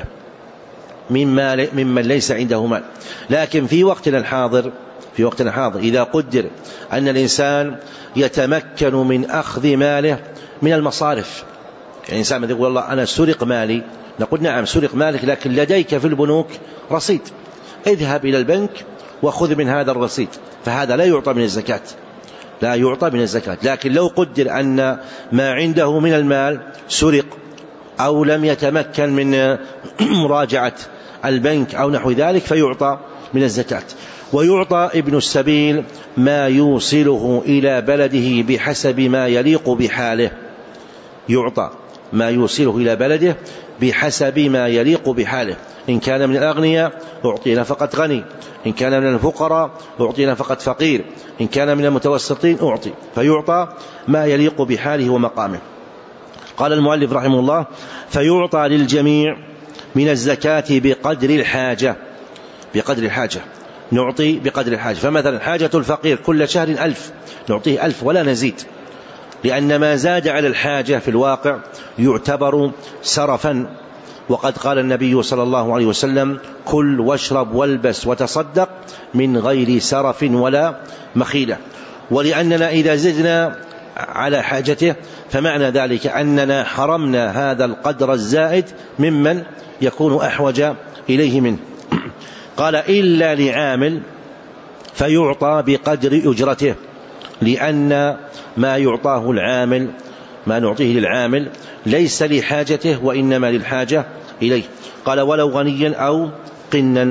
مما ممن ليس عنده مال. لكن في وقتنا الحاضر في وقتنا الحاضر إذا قدر أن الإنسان يتمكن من أخذ ماله من المصارف، يعني الإنسان يقول والله أنا سرق مالي، نقول نعم سرق مالك، لكن لديك في البنوك رصيد، اذهب إلى البنك وخذ من هذا الرصيد، فهذا لا يعطى من الزكاة، لا يعطى من الزكاة. لكن لو قدر أن ما عنده من المال سرق أو لم يتمكن من مراجعة البنك أو نحو ذلك فيعطى من الزكاة. ويعطى ابن السبيل ما يوصله إلى بلده بحسب ما يليق بحاله، يعطى ما يوصله إلى بلده بحسب ما يليق بحاله. إن كان من الأغنياء أعطي نفقة غني، إن كان من الفقراء أعطي نفقة فقير، إن كان من المتوسطين أعطي، فيعطى ما يليق بحاله ومقامه. قال المؤلف رحمه الله فيعطى للجميع من الزكاة بقدر الحاجة، بقدر الحاجة نعطي بقدر الحاجة. فمثلا حاجة الفقير كل شهر ألف نعطيه ألف ولا نزيد، لأن ما زاد على الحاجة في الواقع يعتبر سرفا. وقد قال النبي صلى الله عليه وسلم كل واشرب والبس وتصدق من غير سرف ولا مخيلة. ولأننا إذا زدنا على حاجته فمعنى ذلك أننا حرمنا هذا القدر الزائد ممن يكون أحوج إليه منه. قال إلا لعامل فيعطى بقدر أجرته، لأن ما يعطاه العامل ما نعطيه للعامل ليس لحاجته وإنما للحاجة إليه. قال ولو غنيا أو قنا.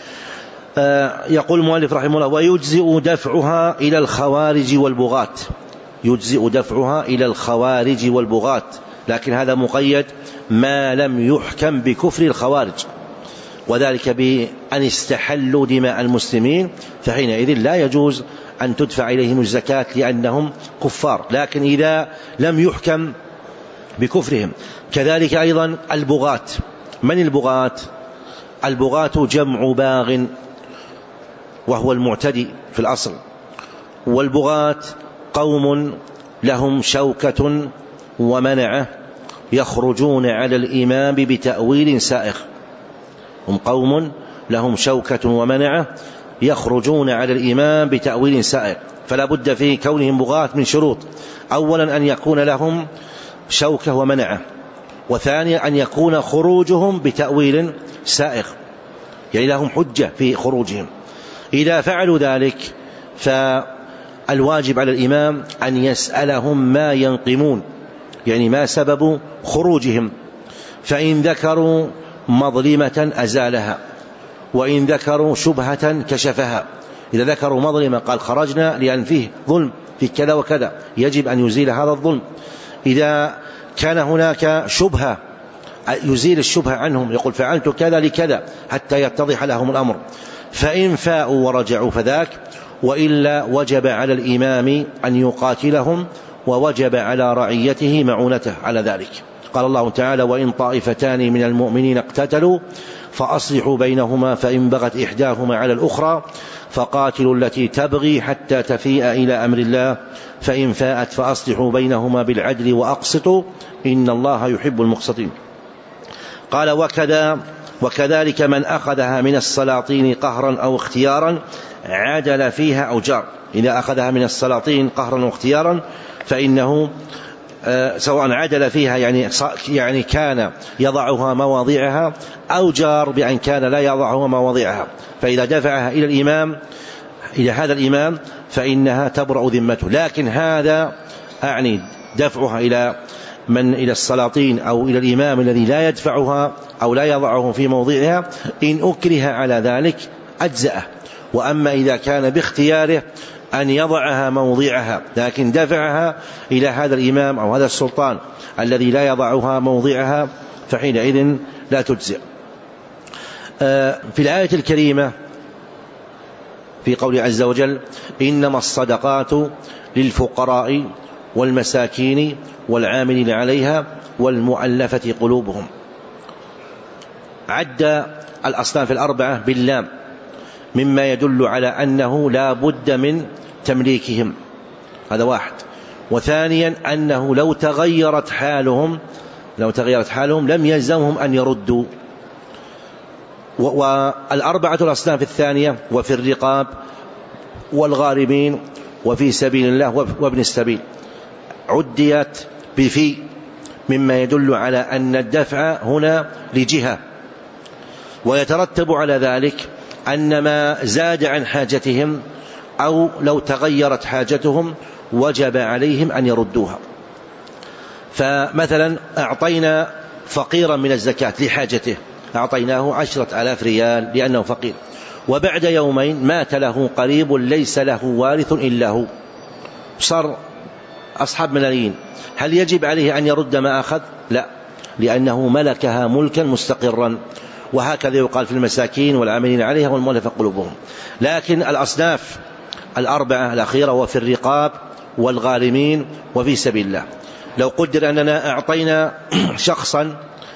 آه يقول المؤلف رحمه الله ويجزئ دفعها إلى الخوارج والبغاة، يجزئ دفعها إلى الخوارج والبغاة، لكن هذا مقيد ما لم يحكم بكفر الخوارج، وذلك بأن استحلوا دماء المسلمين، فحينئذ لا يجوز أن تدفع إليهم الزكاة لأنهم كفار. لكن إذا لم يحكم بكفرهم. كذلك أيضا البغاة. من البغاة؟ البغاة جمع باغ وهو المعتدي في الأصل. والبغاة قوم لهم شوكة ومنعة يخرجون على الإمام بتأويل سائغ، هم قوم لهم شوكة ومنعة يخرجون على الإمام بتأويل سائغ. فلا بد في كونهم بغاة من شروط: أولا أن يكون لهم شوكة ومنعة، وثانيا أن يكون خروجهم بتأويل سائغ، يعني لهم حجة في خروجهم. إذا فعلوا ذلك فالواجب على الإمام أن يسألهم ما ينقمون، يعني ما سبب خروجهم، فإن ذكروا مظلمة أزالها، وإن ذكروا شبهة كشفها. إذا ذكروا مظلمة قال خرجنا لأن فيه ظلم في كذا وكذا، يجب أن يزيل هذا الظلم. إذا كان هناك شبهة يزيل الشبهة عنهم، يقول فعلت كذا لكذا حتى يتضح لهم الأمر. فإن فاءوا ورجعوا فذاك، وإلا وجب على الإمام أن يقاتلهم، ووجب على رعيته معونته على ذلك. قال الله تعالى وإن طائفتان من المؤمنين اقتتلوا فأصلحوا بينهما فإن بغت إحداهما على الأخرى فقاتلوا التي تبغي حتى تفيء إلى أمر الله فإن فاءت فأصلحوا بينهما بالعدل وأقسطوا إن الله يحب المقسطين. قال وكذا وكذلك من أخذها من السلاطين قهرا أو اختيارا عدل فيها أو جار. إذا أخذها من السلاطين قهرا أو اختيارا فإنه آه سواء عدل فيها يعني, يعني كان يضعها مواضعها أو جار بأن كان لا يضعها مواضعها، فإذا دفعها إلى الإمام إلى هذا الإمام فإنها تبرأ ذمته. لكن هذا أعني دفعها إلى من إلى السلاطين أو إلى الإمام الذي لا يدفعها أو لا يضعه في موضعها إن أكره على ذلك أجزأه. وأما إذا كان باختياره أن يضعها موضعها لكن دفعها إلى هذا الإمام أو هذا السلطان الذي لا يضعها موضعها فحينئذ لا تجزئ. في الآية الكريمة في قوله عز وجل إنما الصدقات للفقراء والمساكين والعاملين عليها والمؤلفة قلوبهم، عد الأصناف الأربعة باللام مما يدل على أنه لا بد من تمليكهم، هذا واحد. وثانيا أنه لو تغيرت حالهم لو تغيرت حالهم لم يلزمهم أن يردوا. والأربعة الأصناف الثانية وفي الرقاب والغارمين وفي سبيل الله وابن السبيل عديت بفي مما يدل على أن الدفع هنا لجهة، ويترتب على ذلك أن ما زاد عن حاجتهم أو لو تغيرت حاجتهم وجب عليهم أن يردوها. فمثلا أعطينا فقيرا من الزكاة لحاجته، أعطيناه عشرة آلاف ريال لأنه فقير، وبعد يومين مات له قريب ليس له وارث إلا هو، صار أصحاب ملايين، هل يجب عليه أن يرد ما أخذ؟ لا، لأنه ملكها ملكا مستقرا. وهكذا يقال في المساكين والعاملين عليها والمؤلفة قلوبهم. لكن الأصناف الأربعة الأخيرة وفي الرقاب والغارمين وفي سبيل الله، لو قدر أننا أعطينا شخصا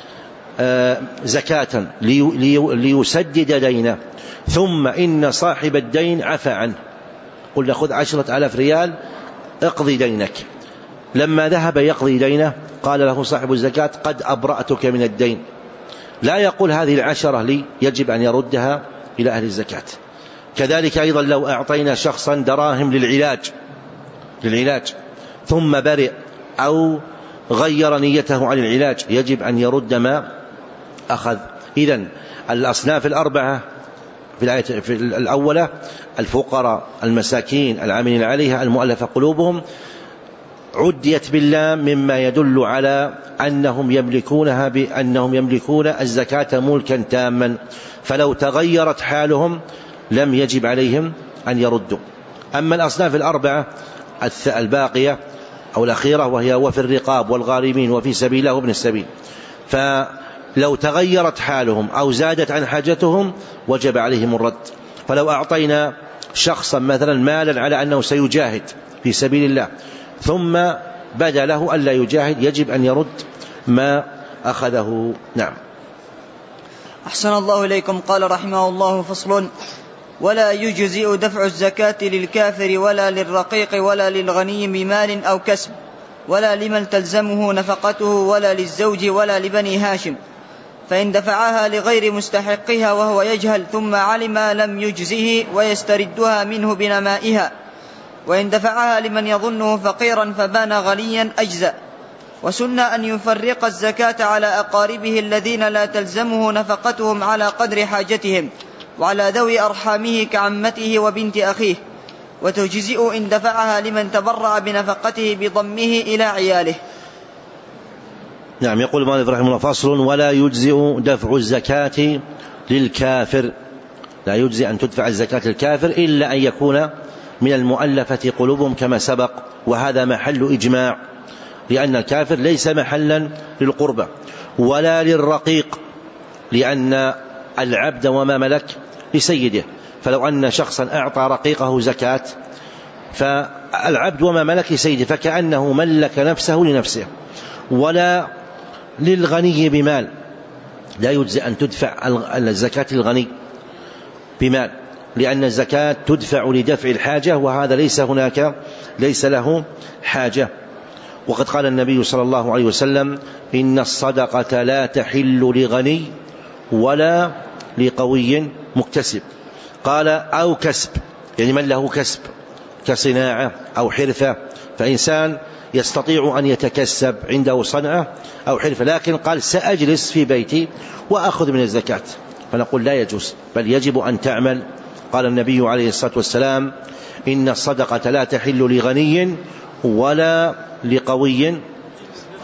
زكاة ليسدد دينه ثم إن صاحب الدين عفى عنه، قلنا خذ عشرة آلاف ريال اقضي دينك، لما ذهب يقضي دينه قال له صاحب الزكاة قد أبرأتك من الدين، لا يقول هذه العشرة لي، يجب أن يردها إلى أهل الزكاة. كذلك أيضا لو أعطينا شخصا دراهم للعلاج للعلاج ثم برئ أو غير نيته عن العلاج يجب أن يرد ما أخذ. إذن الأصناف الأربعة في الآية في الأولى الفقراء المساكين العاملين عليها المؤلفة قلوبهم عديت باللام مما يدل على أنهم يملكونها بأنهم يملكون الزكاة ملكا تاما، فلو تغيرت حالهم لم يجب عليهم أن يردوا. أما الأصناف الأربعة الباقية أو الأخيرة وهي وفي الرقاب والغارمين وفي سبيل الله وابن السبيل، فلو تغيرت حالهم أو زادت عن حاجتهم وجب عليهم الرد. فلو أعطينا شخصا مثلا مالا على أنه سيجاهد في سبيل الله ثم بدا له ألا يجاهد يجب أن يرد ما أخذه. نعم. أحسن الله إليكم. قال رحمه الله: فصل: ولا يجزئ دفع الزكاة للكافر ولا للرقيق ولا للغني بمال أو كسب ولا لمن تلزمه نفقته ولا للزوج ولا لبني هاشم، فإن دفعها لغير مستحقها وهو يجهل ثم علم لم يجزه ويستردها منه بنمائها، وإن دفعها لمن يظنه فقيرا فبان غنيا أجزأ. وسن أن يفرق الزكاة على أقاربه الذين لا تلزمه نفقتهم على قدر حاجتهم وعلى ذوي أرحامه كعمته وبنت أخيه، وتجزئ إن دفعها لمن تبرع بنفقته بضمه إلى عياله. نعم. يقول المؤلف رحمه الله: فصل: ولا يجزئ دفع الزكاة للكافر، لا يجزئ أن تدفع الزكاة للكافر إلا أن يكون من المؤلفة قلوبهم كما سبق، وهذا محل إجماع، لأن الكافر ليس محلا للقربة، ولا للرقيق لأن العبد وما ملك لسيده، فلو أن شخصا أعطى رقيقه زكاة فالعبد وما ملك لسيده فكأنه ملك نفسه لنفسه. ولا للغني بمال، لا يجزئ أن تدفع الزكاة للغني بمال، لأن الزكاة تدفع لدفع الحاجة، وهذا ليس هناك ليس له حاجة. وقد قال النبي صلى الله عليه وسلم: إن الصدقة لا تحل لغني ولا لقوي مكتسب. قال أو كسب، يعني من له كسب كصناعة أو حرفة، فإنسان يستطيع أن يتكسب عنده صنعة أو حرفة، لكن قال سأجلس في بيتي وأخذ من الزكاة، فنقول لا يجوز، بل يجب أن تعمل. قال النبي عليه الصلاة والسلام: إن الصدقة لا تحل لغني ولا لقوي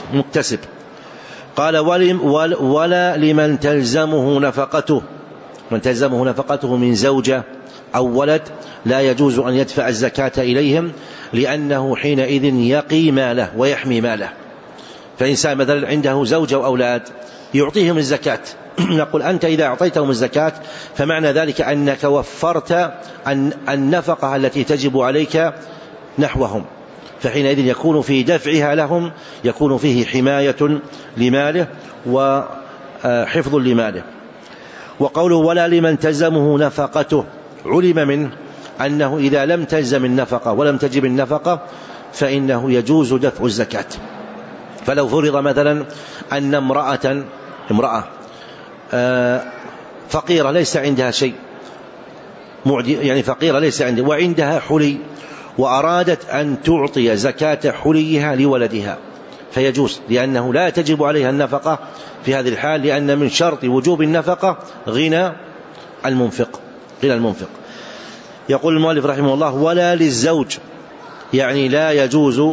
مكتسب. قال ولا لمن تلزمه نفقته، من تلزمه نفقته من زوجة أو ولد لا يجوز أن يدفع الزكاة إليهم، لأنه حينئذ يقي ماله ويحمي ماله. فإنسان مثلا عنده زوجة وأولاد يعطيهم الزكاة، نقول أنت إذا أعطيتهم الزكاة فمعنى ذلك أنك وفرت النفقة التي تجب عليك نحوهم، فحينئذ يكون في دفعها لهم يكون فيه حماية لماله وحفظ لماله. وقوله ولا لمن تلزمه نفقته، علم منه أنه إذا لم تلزم النفقة ولم تجب النفقة فإنه يجوز دفع الزكاة. فلو فرض مثلا أن امرأة امرأة فقيرة ليس عندها شيء، يعني فقيرة ليس عندها وعندها حلي، وأرادت أن تعطي زكاة حليها لولدها فيجوز، لأنه لا تجب عليها النفقة في هذه الحال، لأن من شرط وجوب النفقة غنى المنفق غنى المنفق. يقول المؤلف رحمه الله ولا للزوج، يعني لا يجوز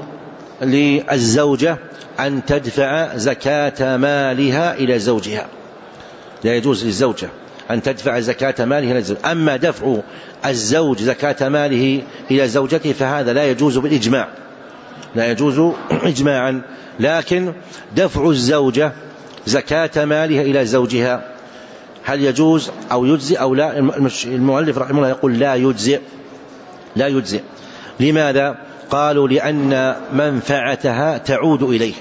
للزوجة أن تدفع زكاة مالها إلى زوجها، لا يجوز للزوجة أن تدفع زكاة مالها إلى زوجها. أما دفع الزوج زكاة ماله إلى زوجته فهذا لا يجوز بالإجماع، لا يجوز إجماعا. لكن دفع الزوجة زكاة مالها إلى زوجها هل يجوز أو يجزئ أو لا؟ المؤلف رحمه الله يقول لا يجزئ، لا يجزئ. لماذا؟ قالوا لأن منفعتها تعود إليه،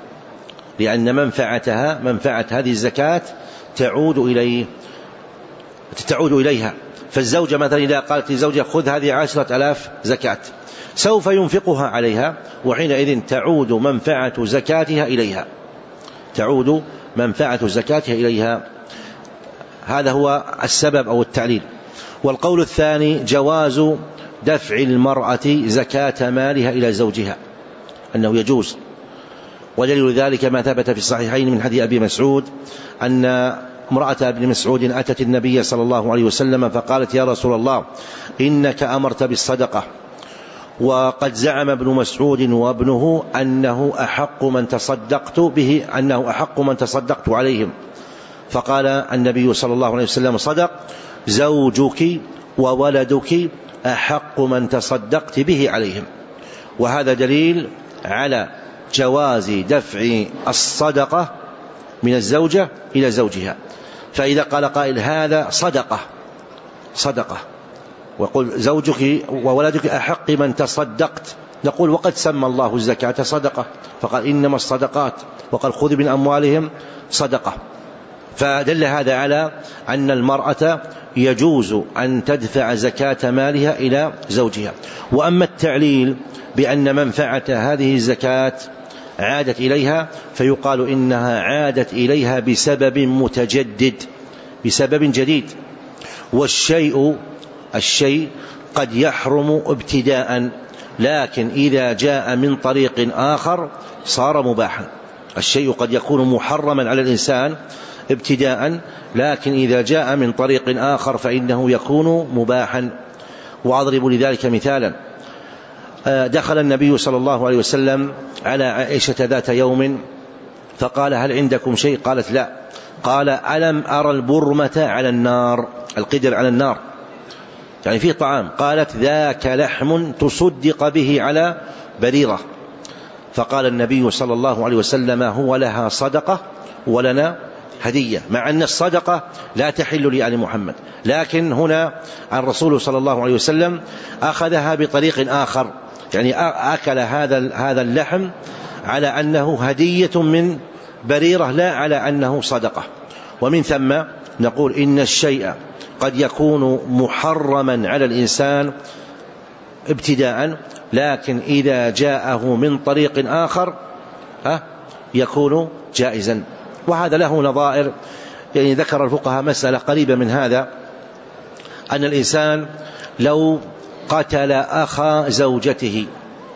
لأن منفعتها منفعة هذه الزكاة تعود إليه تعود إليها. فالزوجة مثلا إذا قالت لزوجها خذ هذه عشرة ألاف زكاة سوف ينفقها عليها، وحينئذ تعود منفعة زكاتها إليها تعود منفعة زكاتها إليها. هذا هو السبب أو التعليل. والقول الثاني جواز دفع المرأة زكاة مالها إلى زوجها، أنه يجوز. ودليل ذلك ما ثبت في الصحيحين من حديث أبي مسعود أن امرأة ابن مسعود أتت النبي صلى الله عليه وسلم فقالت يا رسول الله إنك أمرت بالصدقة، وقد زعم ابن مسعود وابنه أنه أحق من تصدقت به أنه أحق من تصدقت عليهم. فقال النبي صلى الله عليه وسلم صدق، زوجك وولدك أحق من تصدقت به عليهم. وهذا دليل على جواز دفع الصدقة من الزوجة إلى زوجها. فإذا قال قائل هذا صدقة صدقة وقل زوجك وولدك أحق من تصدقت، نقول وقد سمى الله الزكاة صدقة فقال إنما الصدقات، وقال خذ من أموالهم صدقة. فدل هذا على أن المرأة يجوز أن تدفع زكاة مالها إلى زوجها. وأما التعليل بأن منفعة هذه الزكاة عادت إليها فيقال إنها عادت إليها بسبب متجدد، بسبب جديد. والشيء الشيء قد يحرم ابتداء، لكن إذا جاء من طريق آخر صار مباحا. الشيء قد يكون محرما على الإنسان ابتداء، لكن إذا جاء من طريق آخر فإنه يكون مباحا. وأضرب لذلك مثالا، دخل النبي صلى الله عليه وسلم على عائشة ذات يوم فقال هل عندكم شيء؟ قالت لا. قال ألم أرى البرمة على النار، القدر على النار يعني فيه طعام. قالت ذاك لحم تصدق به على بريرة. فقال النبي صلى الله عليه وسلم هو لها صدقة ولنا هدية، مع أن الصدقة لا تحل لآل محمد، لكن هنا الرسول صلى الله عليه وسلم أخذها بطريق آخر، يعني أكل هذا هذا اللحم على أنه هدية من بريرة لا على أنه صدقة. ومن ثم نقول إن الشيء قد يكون محرما على الإنسان ابتداء، لكن إذا جاءه من طريق آخر يكون جائزا. وهذا له نظائر، يعني ذكر الفقهاء مسألة قريبة من هذا، أن الإنسان لو قتل أخا زوجته،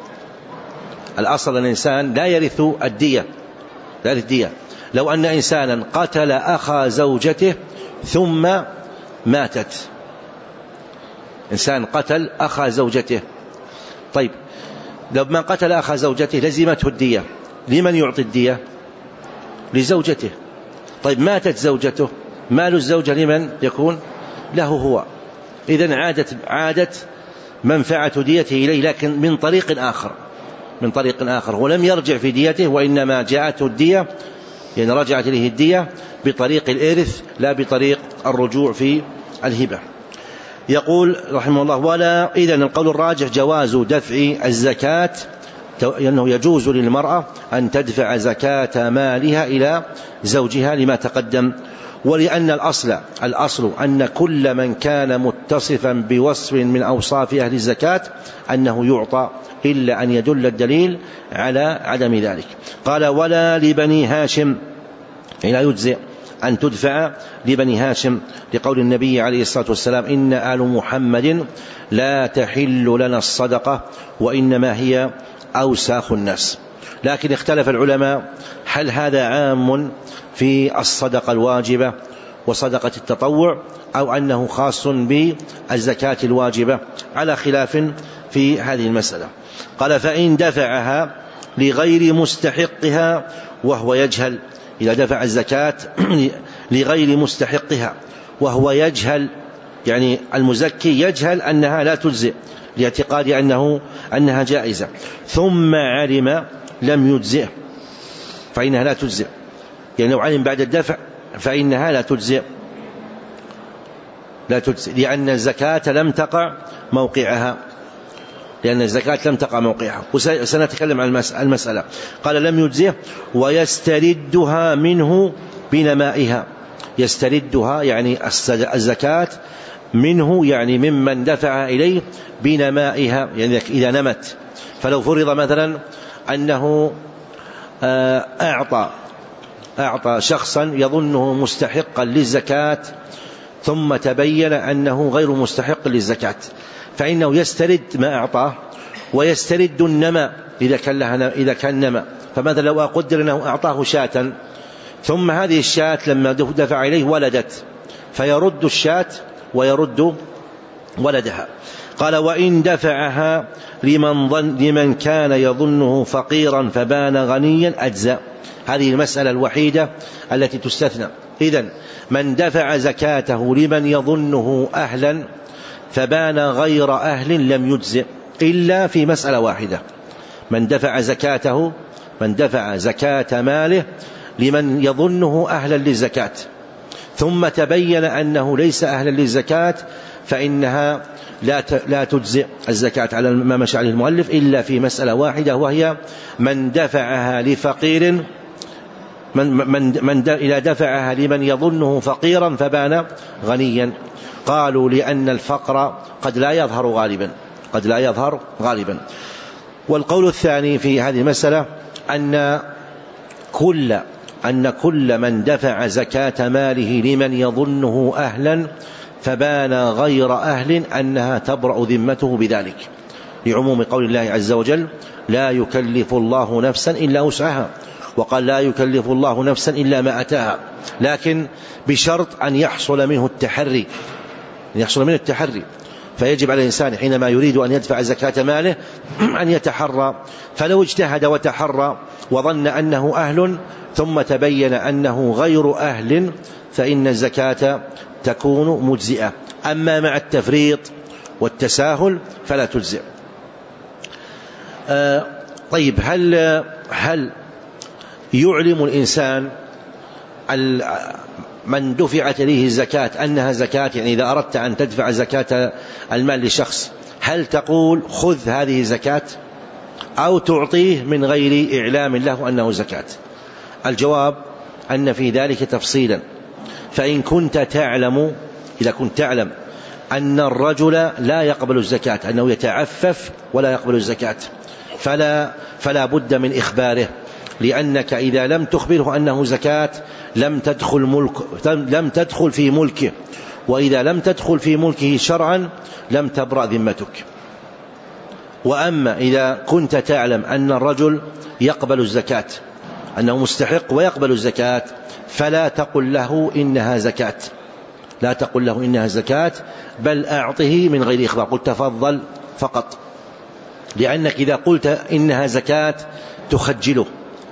الأصل أن الإنسان لا يرث الدية، لا يرث الدية. لو أن إنسانا قتل أخا زوجته ثم ماتت، إنسان قتل أخا زوجته، طيب لو من قتل أخا زوجته لزمته الدية، لمن يعطي الدية؟ لزوجته. طيب ماتت زوجته، مال الزوجة لمن يكون؟ له هو. إذن عادت عادت منفعة ديته إليه، لكن من طريق آخر من طريق آخر ولم يرجع في ديته، وإنما جاءته الدية، يعني رجعت إليه الدية بطريق الإرث لا بطريق الرجوع في الهبة. يقول رحمه الله: ولا إذن القول الراجح جواز دفع الزكاة، أنه يجوز للمرأة أن تدفع زكاة مالها إلى زوجها لما تقدم، ولأن الأصل الأصل أن كل من كان متصفا بوصف من أوصاف أهل الزكاة أنه يعطى، إلا أن يدل الدليل على عدم ذلك. قال: ولا لبني هاشم، لا يجزئ أن تدفع لبني هاشم، لقول النبي عليه الصلاة والسلام: إن آل محمد لا تحل لنا الصدقة وإنما هي أوساخ الناس. لكن اختلف العلماء هل هذا عام في الصدقة الواجبة وصدقة التطوع، أو أنه خاص بالزكاة الواجبة، على خلاف في هذه المسألة. قال: فإن دفعها لغير مستحقها وهو يجهل، إذا دفع الزكاة لغير مستحقها وهو يجهل، يعني المزكي يجهل أنها لا تجزئ لاعتقاد أنه أنها جائزة، ثم علم لم يجزئ فإنها لا تجزئ، يعني لو علم بعد الدفع فإنها لا تجزئ لا تجزئ لأن الزكاة لم تقع موقعها لأن الزكاة لم تقع موقعها وسنتكلم عن المسألة. قال: لم يجزئ ويستردها منه بنمائها. يستردها يعني الزكاة منه، يعني ممن دفع إليه بنمائها، يعني إذا نمت. فلو فرض مثلا أنه أعطى أعطى شخصا يظنه مستحقا للزكاة ثم تبين أنه غير مستحق للزكاة، فإنه يسترد ما أعطاه ويسترد النماء إذا كان لها إذا كان نماء. فماذا لو أقدر أنه أعطاه شاة ظم هذه الشاة لما دفع إليه ولدت، فيرد الشاة ويرد ولدها. قال: وإن دفعها لمن, ظن لمن كان يظنه فقيرا فبان غنيا أجزاء. هذه المسألة الوحيدة التي تستثنى. إذن من دفع زكاته لمن يظنه أهلا فبان غير أهل لم يجزئ، إلا في مسألة واحدة: من دفع زكاته من دفع زكاة ماله لمن يظنه أهلا للزكاة ثم تبين أنه ليس أهلا للزكاة فإنها لا لا تجزئ الزكاة على ما مشى عليه المؤلف، إلا في مسألة واحدة، وهي من دفعها لفقير من من من إذا دفعها لمن يظنه فقيرا فبان غنيا. قالوا: لأن الفقر قد لا يظهر غالبا قد لا يظهر غالبا. والقول الثاني في هذه المسألة أن كل أن كل من دفع زكاة ماله لمن يظنه أهلا فبان غير أهل أنها تبرأ ذمته بذلك، لعموم قول الله عز وجل: لا يكلف الله نفسا إلا وسعها، وقال: لا يكلف الله نفسا إلا ما أتاها، لكن بشرط أن يحصل منه التحري يحصل منه التحري فيجب على الإنسان حينما يريد أن يدفع زكاة ماله أن يتحرى. فلو اجتهد وتحرى وظن أنه أهل ثم تبين أنه غير أهل فإن الزكاة تكون مجزئة، أما مع التفريط والتساهل فلا تجزئ. آه طيب هل هل يعلم الإنسان من دفعت إليه الزكاة أنها زكاة؟ يعني إذا أردت أن تدفع زكاة المال لشخص، هل تقول خذ هذه زكاة أو تعطيه من غير إعلام له أنه زكاة؟ الجواب أن في ذلك تفصيلا. فإن كنت تعلم إذا كنت تعلم أن الرجل لا يقبل الزكاة، أنه يتعفف ولا يقبل الزكاة، فلا, فلا بد من إخباره، لأنك إذا لم تخبره أنه زكاة لم تدخل, ملك لم تدخل في ملكه، وإذا لم تدخل في ملكه شرعا لم تبرأ ذمتك. وأما إذا كنت تعلم أن الرجل يقبل الزكاة، أنه مستحق ويقبل الزكاة، فلا تقل له إنها زكاة لا تقل له إنها زكاة بل أعطه من غير إخبار، قل تفضل فقط، لأنك إذا قلت إنها زكاة تخجله.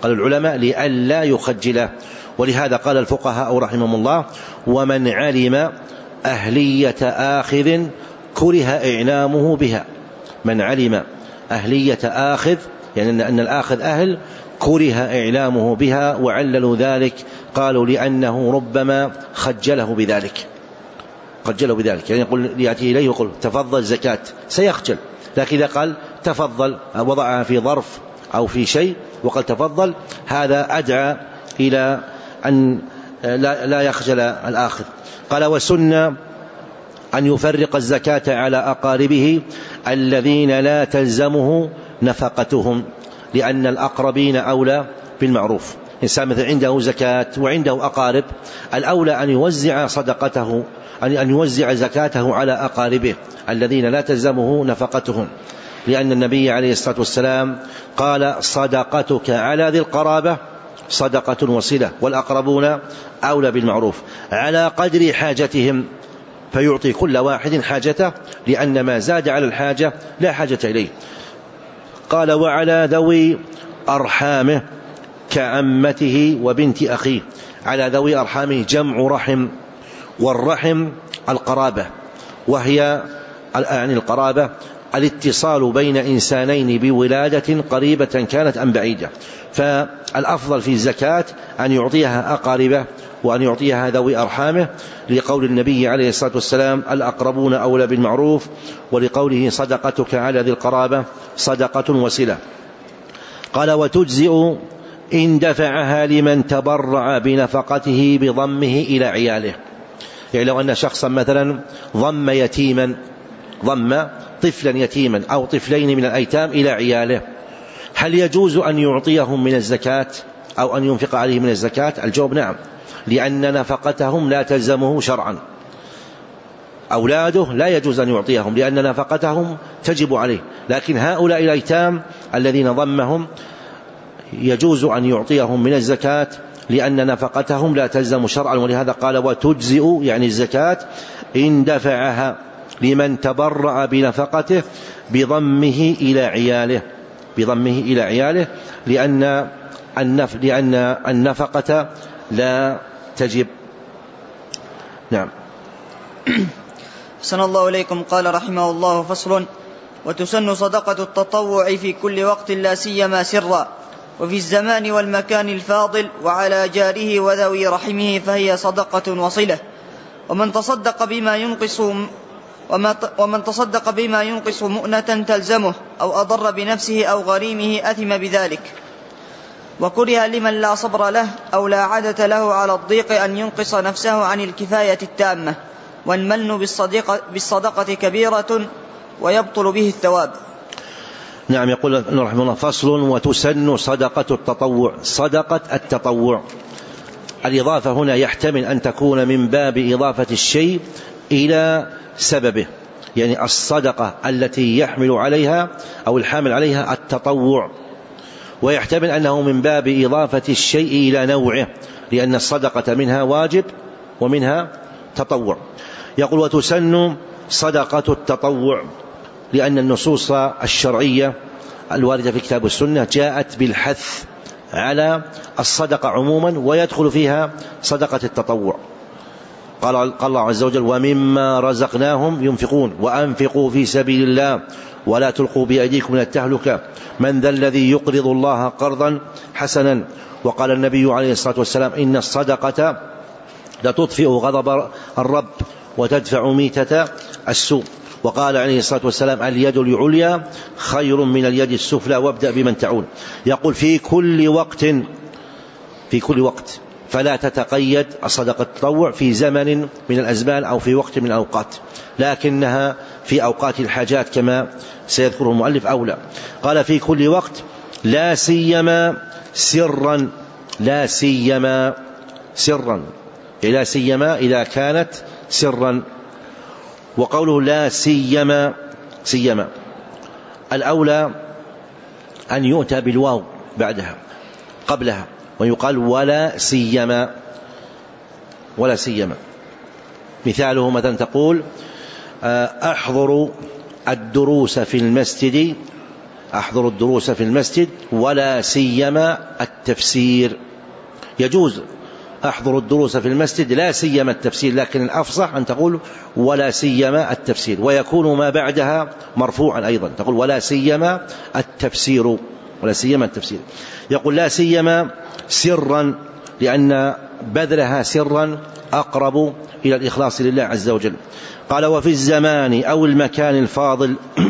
قال العلماء لئلا يخجله. ولهذا قال الفقهاء رحمهم الله: ومن علم أهلية آخذ كره إعلامه بها. من علم أهلية آخذ يعني أن الآخذ أهل كره إعلامه بها. وعللوا ذلك قالوا لأنه ربما خجله بذلك خجله بذلك يعني يقول يأتي إليه ويقول تفضل زكاة سيخجل، لكن إذا قال تفضل وضعها في ظرف أو في شيء وقال تفضل هذا أدعى إلى أن لا يخجل الآخذ. قال: وسنة أن يفرق الزكاة على أقاربه الذين لا تلزمه نفقتهم، لأن الأقربين أولى بالمعروف. إنسان مثل عنده زكاة وعنده أقارب، الأولى أن يوزع صدقته أن يوزع زكاته على أقاربه الذين لا تلزمه نفقتهم، لأن النبي عليه الصلاة والسلام قال: صدقتك على ذي القرابة صدقة وصلة، والأقربون أولى بالمعروف على قدر حاجتهم، فيعطي كل واحد حاجته، لأن ما زاد على الحاجة لا حاجة إليه. قال: وعلى ذوي أرحامه كعمته وبنت أخيه. على ذوي أرحامه جمع رحم، والرحم القرابة، وهي يعني القرابة الاتصال بين إنسانين بولادة قريبة كانت أم بعيدة. فالأفضل في الزكاة أن يعطيها أقاربه وأن يعطيها ذوي أرحامه، لقول النبي عليه الصلاة والسلام: الأقربون أولى بالمعروف، ولقوله: صدقتك على ذي القرابة صدقة وصلة. قال: وتجزئ إن دفعها لمن تبرع بنفقته بضمه إلى عياله. يعني لو أن شخصا مثلا ضم يتيما ضم طفلا يتيما أو طفلين من الأيتام إلى عياله، هل يجوز أن يعطيهم من الزكاة أو أن ينفق عليهم من الزكاة؟ الجواب: نعم، لأن نفقتهم لا تلزمه شرعا. أولاده لا يجوز أن يعطيهم لأن نفقتهم تجب عليه، لكن هؤلاء الأيتام الذين ضمهم يجوز أن يعطيهم من الزكاة لأن نفقتهم لا تلزم شرعا. ولهذا قال: وتجزئ يعني الزكاة إن دفعها لمن تبرع بنفقته بضمه إلى عياله بضمه إلى عياله لأن النف لأن النفقة لا تجب. نعم. أحسن الله إليكم. قال رحمه الله: فصل: وتسن صدقة التطوع في كل وقت لا سيما سرا، وفي الزمان والمكان الفاضل، وعلى جاره وذوي رحمه، فهي صدقة وصلة. ومن تصدق بما ينقص ومن تصدق بما ينقص مؤنة تلزمه أو أضر بنفسه أو غريمه أثم بذلك. وكره لمن لا صبر له أو لا عادة له على الضيق أن ينقص نفسه عن الكفاية التامة، والمن بالصدقة كبيرة ويبطل به الثواب. نعم. يقول رحمه الله: فصل: وتسن صدقة التطوع. صدقة التطوع الإضافة هنا يحتمل أن تكون من باب إضافة الشيء إلى سببه، يعني الصدقة التي يحمل عليها أو الحامل عليها التطوع، ويحتمل أنه من باب إضافة الشيء إلى نوعه، لأن الصدقة منها واجب ومنها تطوع. يقول: وتسن صدقة التطوع، لأن النصوص الشرعية الواردة في كتاب السنة جاءت بالحث على الصدقة عموما، ويدخل فيها صدقة التطوع. قال الله عز وجل: ومما رزقناهم ينفقون وأنفقوا في سبيل الله ولا تلقوا بأيديكم من التهلكة من ذا الذي يقرض الله قرضا حسنا. وقال النبي عليه الصلاة والسلام: إن الصدقة لتطفئ غضب الرب وتدفع ميتة السوء. وقال عليه الصلاة والسلام: اليد العليا خير من اليد السفلى وابدأ بمن تعول. يقول: في كل وقت في كل وقت فلا تتقيد الصدقة التطوع في زمن من الأزمان أو في وقت من الأوقات، لكنها في أوقات الحاجات كما سيذكره المؤلف أولى. قال: في كل وقت لا سيما سرا لا سيما سرا لا سيما إذا كانت سرا. وقوله لا سيما سيما الأولى أن يؤتى بالواو بعدها قبلها، ويقال ولا سيما ولا سيما. مثاله مثلا تقول: أحضر الدروس في المسجد أحضر الدروس في المسجد ولا سيما التفسير. يجوز أحضر الدروس في المسجد لا سيما التفسير، لكن الأفصح أن تقول ولا سيما التفسير، ويكون ما بعدها مرفوعا أيضا، تقول ولا سيما التفسير، ولا سيما التفسير. يقول لا سيما سرا، لأن بذلها سرا أقرب إلى الإخلاص لله عز وجل. قال وفي الزمان أو المكان الفاضل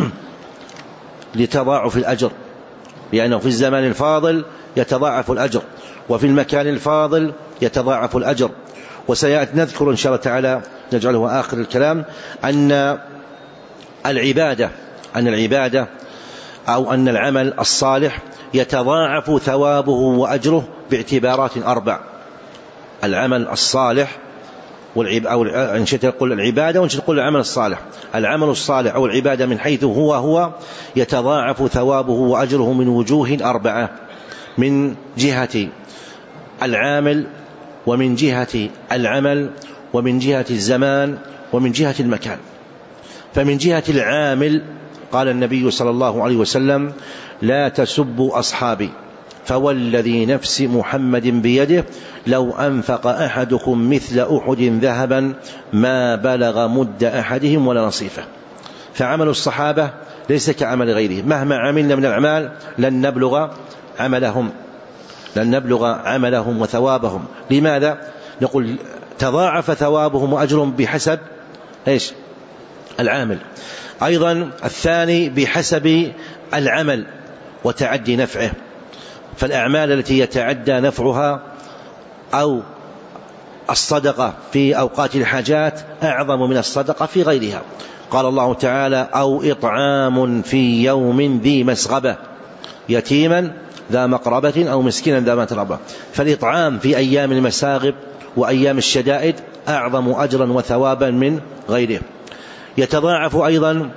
لتضاعف الأجر، لأنه في الزمان الفاضل يتضاعف الأجر، وفي المكان الفاضل يتضاعف الأجر. وسيأتي نذكر إن شاء الله تعالى، نجعله آخر الكلام، أن العبادة أن العبادة أو أن العمل الصالح يتضاعف ثوابه وأجره باعتبارات أربع. العمل الصالح والعب أو إن شئت تقول العبادة وإن شئت تقول العمل الصالح. العمل الصالح أو العبادة من حيث هو هو يتضاعف ثوابه وأجره من وجوه أربعة: من جهة العامل، ومن جهة العمل، ومن جهة الزمان، ومن جهة المكان. فمن جهة العامل قال النبي صلى الله عليه وسلم: لا تسبوا أصحابي فوالذي نفس محمد بيده لو أنفق أحدكم مثل أحد ذهبا ما بلغ مد أحدهم ولا نصيفه. فعمل الصحابة ليس كعمل غيرهم، مهما عملنا من الأعمال لن نبلغ عملهم لن نبلغ عملهم وثوابهم. لماذا؟ نقول تضاعف ثوابهم وأجرهم بحسب إيش؟ العامل. أيضا الثاني بحسب العمل وتعدي نفعه، فالأعمال التي يتعدى نفعها أو الصدقة في أوقات الحاجات أعظم من الصدقة في غيرها. قال الله تعالى: أو إطعام في يوم ذي مسغبة يتيما ذا مقربة أو مسكينا ذا متربة. فالإطعام في أيام المساغب وأيام الشدائد أعظم أجرا وثوابا من غيره. يتضاعف أيضا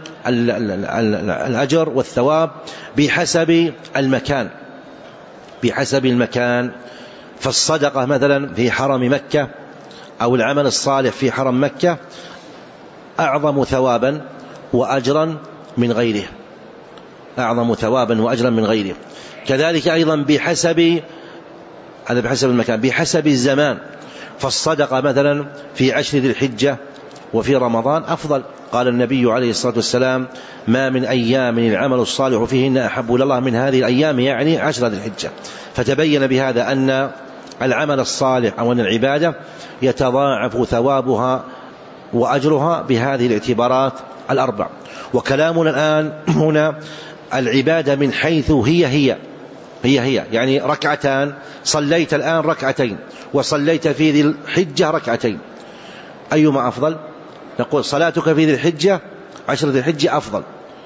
الأجر والثواب بحسب المكان بحسب المكان فالصدقة مثلا في حرم مكة أو العمل الصالح في حرم مكة أعظم ثوابا وأجرا من غيره أعظم ثوابا وأجرا من غيره. كذلك أيضا بحسب هذا بحسب المكان بحسب الزمان، فالصدقة مثلا في عشر ذي الحجة وفي رمضان أفضل. قال النبي عليه الصلاة والسلام: ما من أيام العمل الصالح فيهن أحب إلى الله من هذه الأيام، يعني عشر ذي الحجة. فتبين بهذا أن العمل الصالح أو أن العبادة يتضاعف ثوابها وأجرها بهذه الاعتبارات الأربع. وكلامنا الآن هنا العبادة من حيث هي هي هي هي يعني ركعتان، صليت الآن ركعتين وصليت في ذي الحجة ركعتين، أيما أفضل؟ نقول صلاتك في ذي الحجة عشر ذي الحجة أفضل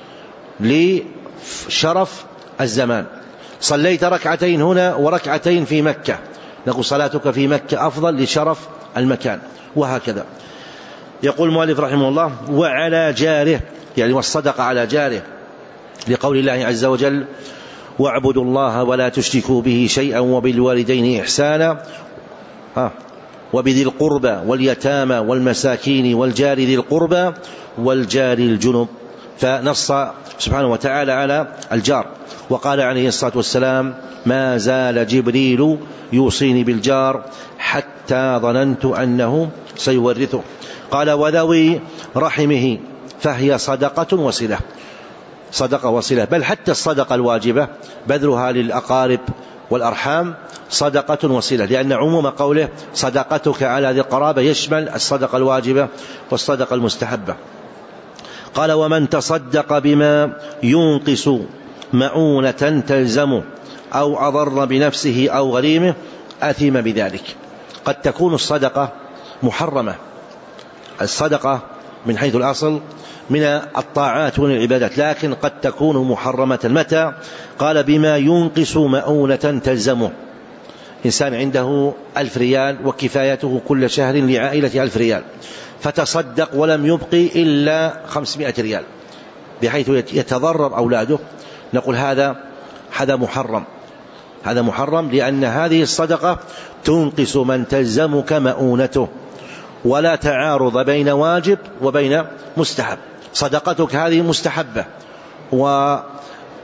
لشرف الزمان. صليت ركعتين هنا وركعتين في مكة، نقول صلاتك في مكة أفضل لشرف المكان، وهكذا. يقول المؤلف رحمه الله: وعلى جاره، يعني والصدقة على جاره، لقول الله عز وجل: واعبدوا الله ولا تشركوا به شيئا وبالوالدين إحسانا وبذي القربى واليتامى والمساكين والجار ذي القربى والجار الجنب. فنص سبحانه وتعالى على الجار. وقال عليه الصلاة والسلام: ما زال جبريل يوصيني بالجار حتى ظننت أنه سيورثه. قال: وذوي رحمه فهي صدقة وصلة صدقة وصلة بل حتى الصدقة الواجبة بذلها للأقارب والأرحام صدقة وصلة، لأن عموم قوله صدقتك على ذي القرابة يشمل الصدقة الواجبة والصدقة المستحبة. قال: ومن تصدق بما ينقص مؤونة تلزم أو أضر بنفسه أو غريمه أثم بذلك. قد تكون الصدقة محرمة، الصدقة من حيث الأصل من الطاعات والعبادات، لكن قد تكون محرمة. متى؟ قال: بما ينقص مؤونة تلزمه. إنسان عنده ألف ريال وكفايته كل شهر لعائلة ألف ريال، فتصدق ولم يبقي إلا خمسمائة ريال بحيث يتضرر أولاده، نقول هذا هذا محرم هذا محرم لأن هذه الصدقة تنقص من تلزمك مؤونته، ولا تعارض بين واجب وبين مستحب. صدقتك هذه مستحبة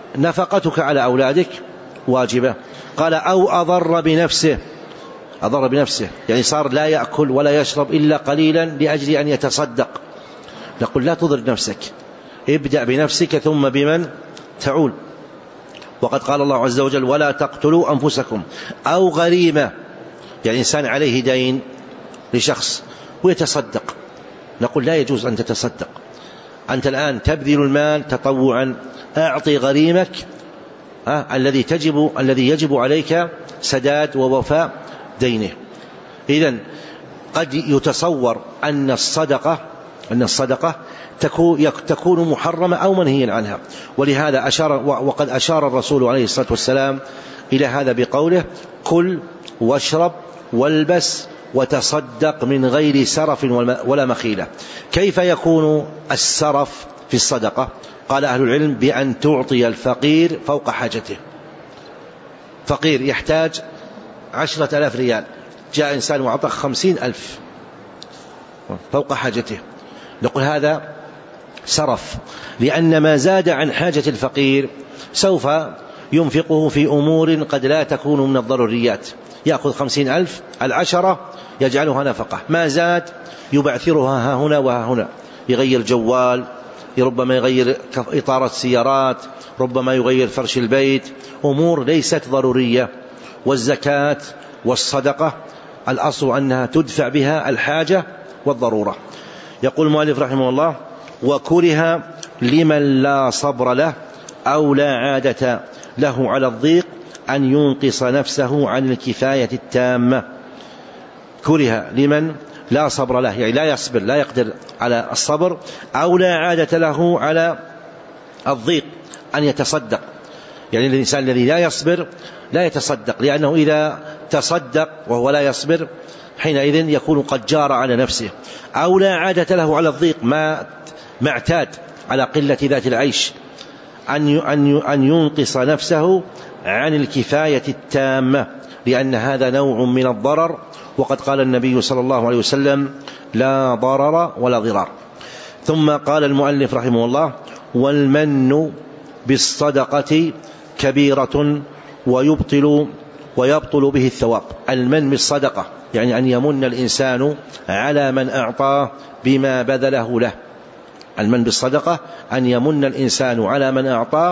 نفقتك على أولادك واجبة. قال أو أضر بنفسه، أضر بنفسه يعني صار لا يأكل ولا يشرب إلا قليلا لأجل أن يتصدق، نقول لا تضر نفسك، ابدأ بنفسك ثم بمن تعول. وقد قال الله عز وجل ولا تقتلوا أنفسكم. أو غريمة يعني إنسان عليه دين لشخص ويتصدق، نقول لا يجوز أن تتصدق، أنت الآن تبذل المال تطوعا، أعطي غريمك أه الذي تجب الذي يجب عليك سداد ووفاء دينه. إذن قد يتصور أن الصدقة أن الصدقة تكون محرمة أو منهيا عنها، ولهذا أشار وقد أشار الرسول عليه الصلاة والسلام إلى هذا بقوله كل واشرب والبس وتصدق من غير سرف ولا مخيلة. كيف يكون السرف في الصدقة؟ قال أهل العلم بأن تعطي الفقير فوق حاجته. فقير يحتاج عشرة ألاف ريال، جاء إنسان وعطى خمسين ألف فوق حاجته، نقول هذا سرف، لأن ما زاد عن حاجة الفقير سوف ينفقه في أمور قد لا تكون من الضروريات. يأخذ خمسين ألف، العشرة يجعلها نفقة، ما زاد يبعثرها ها هنا وها هنا، يغير جوال، ربما يغير إطارة سيارات، ربما يغير فرش البيت، أمور ليست ضرورية. والزكاة والصدقة الأصل أنها تدفع بها الحاجة والضرورة. يقول المؤلف رحمه الله وكره لمن لا صبر له أو لا عادة له على الضيق أن ينقص نفسه عن الكفاية التامة. كره لمن لا صبر له يعني لا يصبر، لا يقدر على الصبر، أو لا عادة له على الضيق أن يتصدق، يعني الإنسان الذي لا يصبر لا يتصدق، لأنه إذا تصدق وهو لا يصبر حينئذ يكون قد جار على نفسه. أو لا عادة له على الضيق، ما ما اعتاد على قلة ذات العيش، أن أن ينقص نفسه عن الكفاية التامة، لأن هذا نوع من الضرر، وقد قال النبي صلى الله عليه وسلم لا ضرر ولا ضرار. ثم قال المؤلف رحمه الله والمن بالصدقة كبيرة ويبطل ويبطل به الثواب. المن بالصدقة يعني أن يمن الإنسان على من أعطاه بما بذله له. المن بالصدقة أن يمن الإنسان على من أعطاه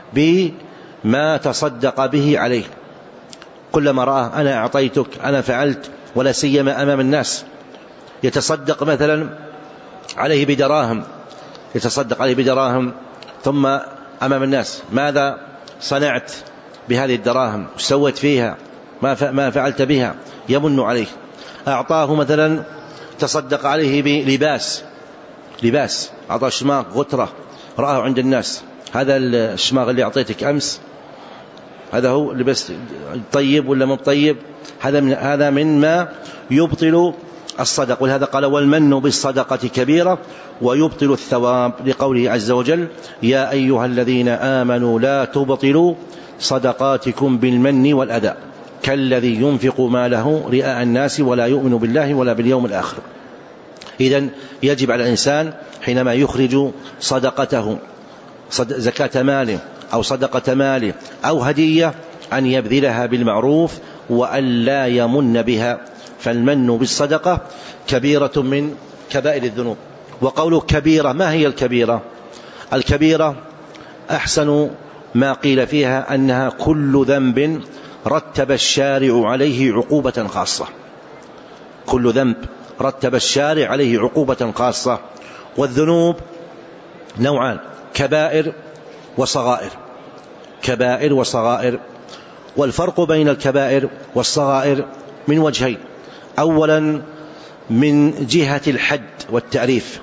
بما تصدق به عليه، كلما رأى أنا أعطيتك أنا فعلت، ولا سيما أمام الناس، يتصدق مثلا عليه بدراهم، يتصدق عليه بدراهم ثم أمام الناس ماذا صنعت بهذه الدراهم، سويت فيها، ما فعلت بها، يمن عليه. أعطاه مثلا تصدق عليه بلباس، لباس أعطاه شماغ غترة رآه عند الناس، هذا الشماغ اللي أعطيتك أمس هذا هو لبس طيب ولا مو طيب، هذا من هذا مما يبطل الصدق. ولهذا قال والمن بالصدقة كبيرة ويبطل الثواب، لقوله عز وجل يا أيها الذين آمنوا لا تبطلوا صدقاتكم بالمن والأذى كالذي ينفق ماله رئاء الناس ولا يؤمن بالله ولا باليوم الآخر. إذن يجب على الإنسان حينما يخرج صدقته، زكاة ماله أو صدقة ماله أو هدية، أن يبذلها بالمعروف وأن لا يمن بها. فالمن بالصدقة كبيرة من كبائر الذنوب. وقوله كبيرة، ما هي الكبيرة؟ الكبيرة أحسن ما قيل فيها أنها كل ذنب رتب الشارع عليه عقوبة خاصة، كل ذنب رتب الشارع عليه عقوبة خاصة. والذنوب نوعان، كبائر وصغائر، كبائر وصغائر. والفرق بين الكبائر والصغائر من وجهين، أولا من جهة الحد والتعريف،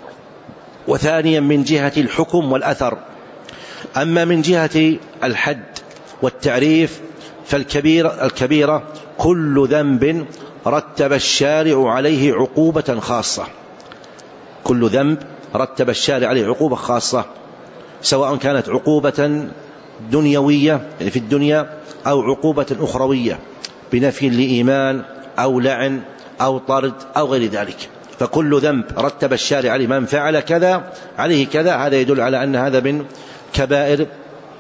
وثانيا من جهة الحكم والأثر. أما من جهة الحد والتعريف فالكبيرة الكبيرة كل ذنب رتب الشارع عليه عقوبة خاصة، كل ذنب رتب الشارع عليه عقوبة خاصة، سواء كانت عقوبة دنيوية يعني في الدنيا أو عقوبة أخروية بنفي لإيمان أو لعن أو طرد أو غير ذلك. فكل ذنب رتب الشارع عليه من فعل كذا عليه كذا، هذا يدل على أن هذا من كبائر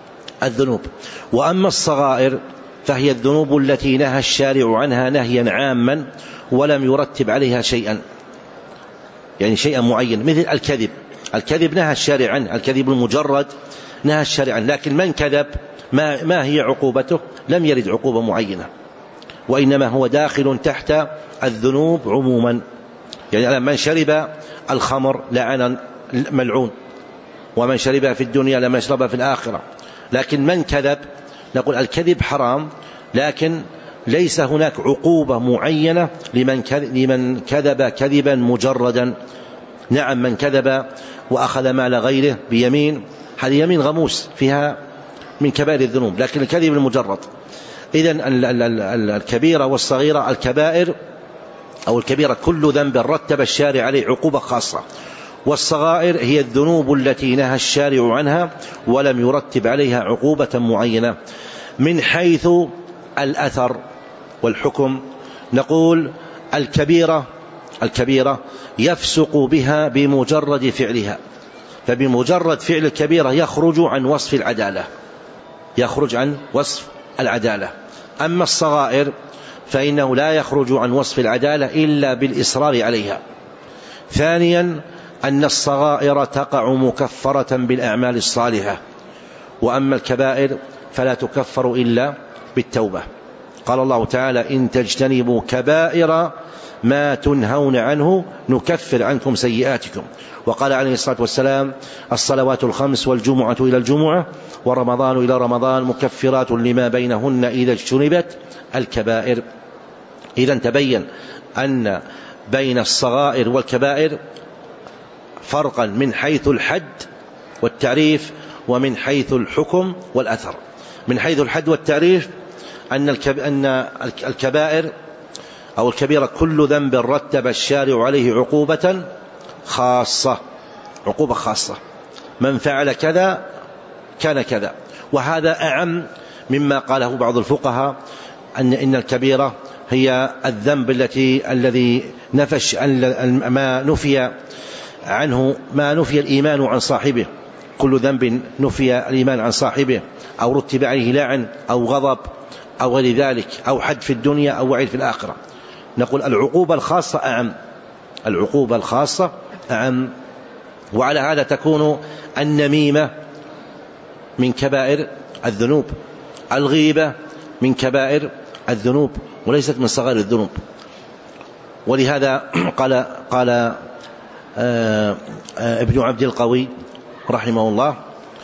الذنوب. وأما الصغائر فهي الذنوب التي نهى الشارع عنها نهيا عاما ولم يرتب عليها شيئا، يعني شيئا معين، مثل الكذب. الكذب نهى الشارع عنه، الكذب المجرد نهى الشارع عنه، لكن من كذب ما, ما هي عقوبته؟ لم يرد عقوبة معينة، وإنما هو داخل تحت الذنوب عموما. يعني من شرب الخمر لعن ملعون، ومن شربها في الدنيا لما يشربها في الآخرة. لكن من كذب نقول الكذب حرام، لكن ليس هناك عقوبة معينة لمن كذب كذبا مجردا. نعم، من كذب وأخذ مال غيره بيمين، هذه يمين غموس فيها من كبائر الذنوب، لكن الكذب المجرد. إذن الكبيرة والصغيرة، الكبائر أو الكبيرة كل ذنب رتب الشارع عليه عقوبة خاصة، والصغائر هي الذنوب التي نهى الشارع عنها ولم يرتب عليها عقوبة معينة. من حيث الأثر والحكم نقول الكبيرة الكبيرة يفسق بها بمجرد فعلها، فبمجرد فعل الكبيرة يخرج عن وصف العدالة، يخرج عن وصف العدالة. أما الصغائر فإنه لا يخرج عن وصف العدالة إلا بالإصرار عليها. ثانيا أن الصغائر تقع مكفرة بالأعمال الصالحة، وأما الكبائر فلا تكفر إلا بالتوبة. قال الله تعالى: إن تجتنبوا كبائر ما تنهون عنه نكفر عنكم سيئاتكم. وقال عليه الصلاة والسلام: الصلوات الخمس والجمعة إلى الجمعة ورمضان إلى رمضان مكفرات لما بينهن إذا اجتنبت الكبائر. إذن تبين أن بين الصغائر والكبائر فرقا من حيث الحد والتعريف، ومن حيث الحكم والأثر. من حيث الحد والتعريف أن الكبائر أو الكبيرة كل ذنب رتب الشارع عليه عقوبة خاصة، عقوبة خاصة، من فعل كذا كان كذا. وهذا أعم مما قاله بعض الفقهاء أن إن الكبيرة هي الذنب التي الذي نفش ما نفي عنه ما نفي الإيمان عن صاحبه. كل ذنب نفي الإيمان عن صاحبه أو رتب عليه لعن أو غضب أو غير ذلك أو حد في الدنيا أو وعيد في الآخرة. نقول العقوبة الخاصة أعم، العقوبة الخاصة أعم. وعلى هذا تكون النميمة من كبائر الذنوب، الغيبة من كبائر الذنوب وليست من صغائر الذنوب. ولهذا قال قال آه آه ابن عبد القوي رحمه الله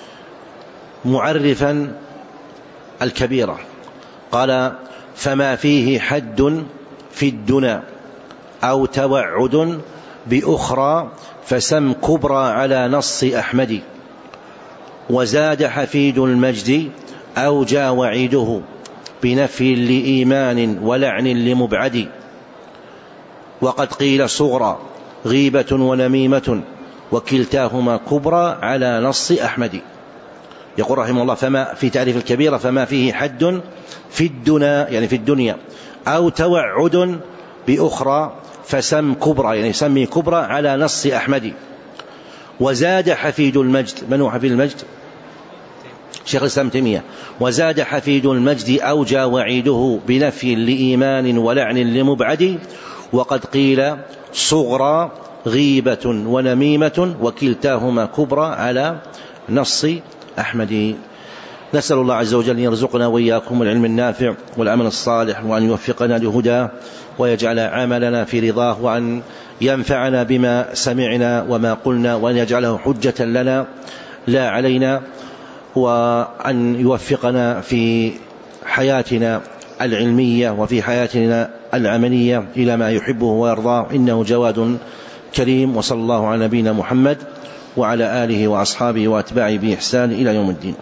معرفا الكبيرة، قال: فما فيه حد في الدنا أو توعد بأخرى فسم كبرى على نص أحمد، وزاد حفيد المجد أو جاء وعيده بنفي لإيمان ولعن لمبعد، وقد قيل صغرى غيبة ونميمة وكلتاهما كبرى على نص أحمد. يقول رحمه الله فما في تعريف الكبيرة: فما فيه حد في الدنا يعني في الدنيا أو توعد بأخرى فسم كبرى يعني سمي كبرى على نص أحمد. وزاد حفيد المجد، من هو حفيد المجد؟ شيخ الإسلام تيمية. وزاد حفيد المجد أوجى وعيده بنفي لإيمان ولعن لمبعد، وقد قيل صغرى غيبة ونميمة وكلتاهما كبرى على نص أحمد. نسأل الله عز وجل أن يرزقنا وإياكم العلم النافع والعمل الصالح، وأن يوفقنا لهداه ويجعل عملنا في رضاه، وأن ينفعنا بما سمعنا وما قلنا، وأن يجعله حجة لنا لا علينا، وأن يوفقنا في حياتنا العلمية وفي حياتنا العملية إلى ما يحبه ويرضاه، إنه جواد كريم. وصلى الله على نبينا محمد وعلى آله وأصحابه وأتباعه بإحسان إلى يوم الدين.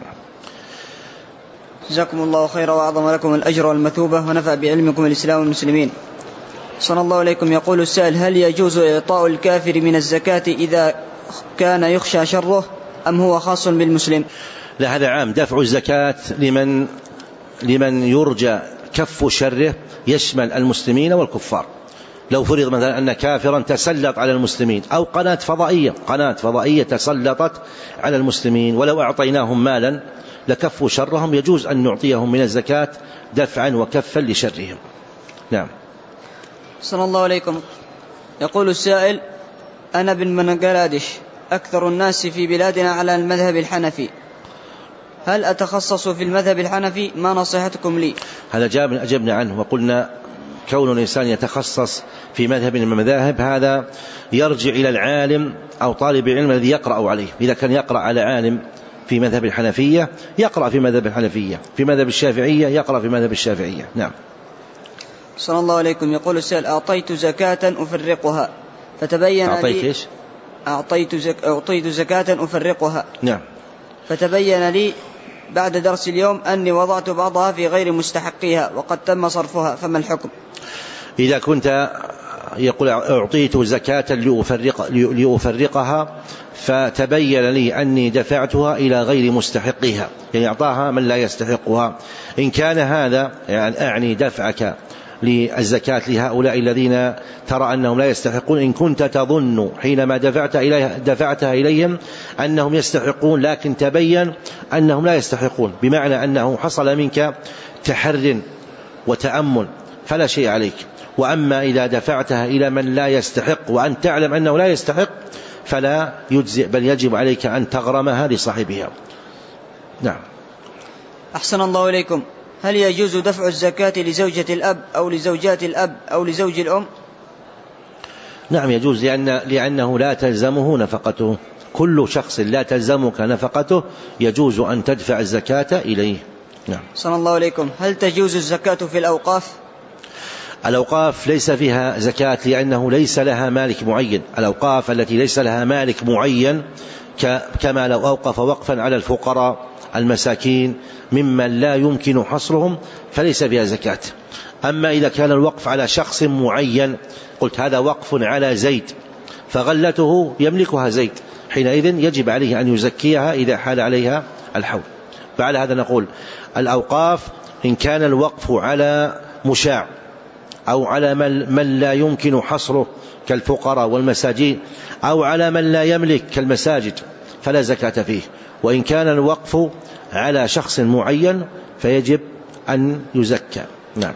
جزاكم الله خيرا وأعظم لكم الأجر والمثوبة ونفع بعلمكم الإسلام والمسلمين. صلى الله عليكم. يقول السائل: هل يجوز إعطاء الكافر من الزكاة إذا كان يخشى شره أم هو خاص بالمسلم؟ لا، هذا عام. دفع الزكاة لمن لمن يرجى كف شره يشمل المسلمين والكفار. لو فرض مثلا أن كافرا تسلط على المسلمين، أو قناة فضائية قناة فضائية تسلطت على المسلمين ولو أعطيناهم مالا لكفوا شرهم، يجوز أن نعطيهم من الزكاة دفعا وكفا لشرهم. نعم. صلى الله عليكم. يقول السائل: أنا بن بنغلاديش، أكثر الناس في بلادنا على المذهب الحنفي، هل أتخصص في المذهب الحنفي؟ ما نصيحتكم لي؟ هذا جاب أجبنا عنه وقلنا كون الإنسان يتخصص في مذهب من المذاهب هذا يرجع إلى العالم أو طالب العلم الذي يقرأ عليه. إذا كان يقرأ على عالم في مذهب الحنفية يقرأ في مذهب الحنفية، في مذهب الشافعية يقرأ في مذهب الشافعية. نعم. صلى الله عليكم. يقول السائل: أعطيت زكاة أفرقها فتبين أعطيت لي إيش؟ أعطيت, زك... أعطيت زكاة أفرقها. نعم. فتبين لي بعد درس اليوم أني وضعت بعضها في غير مستحقيها وقد تم صرفها، فما الحكم؟ إذا كنت يقول أعطيت زكاة لأفرق لأفرقها فتبين لي أني دفعتها إلى غير مستحقها، يعني أعطاها من لا يستحقها، إن كان هذا يعني أعني دفعك للزكاة لهؤلاء الذين ترى أنهم لا يستحقون، إن كنت تظن حينما دفعت إليها دفعتها إليهم أنهم يستحقون لكن تبين أنهم لا يستحقون، بمعنى أنه حصل منك تحر وتأمل فلا شيء عليك. وأما إذا دفعتها إلى من لا يستحق وأن تعلم أنه لا يستحق فلا يجزئ، بل يجب عليك أن تغرمها لصاحبها. نعم. أحسن الله إليكم. هل يجوز دفع الزكاة لزوجة الأب أو لزوجات الأب أو لزوج الأم؟ نعم يجوز، لأن لأنه لا تلزمه نفقته. كل شخص لا تلزمك نفقته يجوز أن تدفع الزكاة إليه. نعم. صلى الله عليكم. هل تجوز الزكاة في الأوقاف؟ الأوقاف ليس فيها زكاة لأنه ليس لها مالك معين. الأوقاف التي ليس لها مالك معين كما لو أوقف وقفا على الفقراء المساكين ممن لا يمكن حصرهم فليس فيها زكاة. أما إذا كان الوقف على شخص معين، قلت هذا وقف على زيد فغلته يملكها زيد، حينئذ يجب عليه أن يزكيها إذا حال عليها الحول. بعد هذا نقول الأوقاف إن كان الوقف على مشاع أو على من لا يمكن حصره كالفقراء والمساجين أو على من لا يملك كالمساجد فلا زكاة فيه. وإن كان الوقف على شخص معين فيجب أن يزكى. نعم.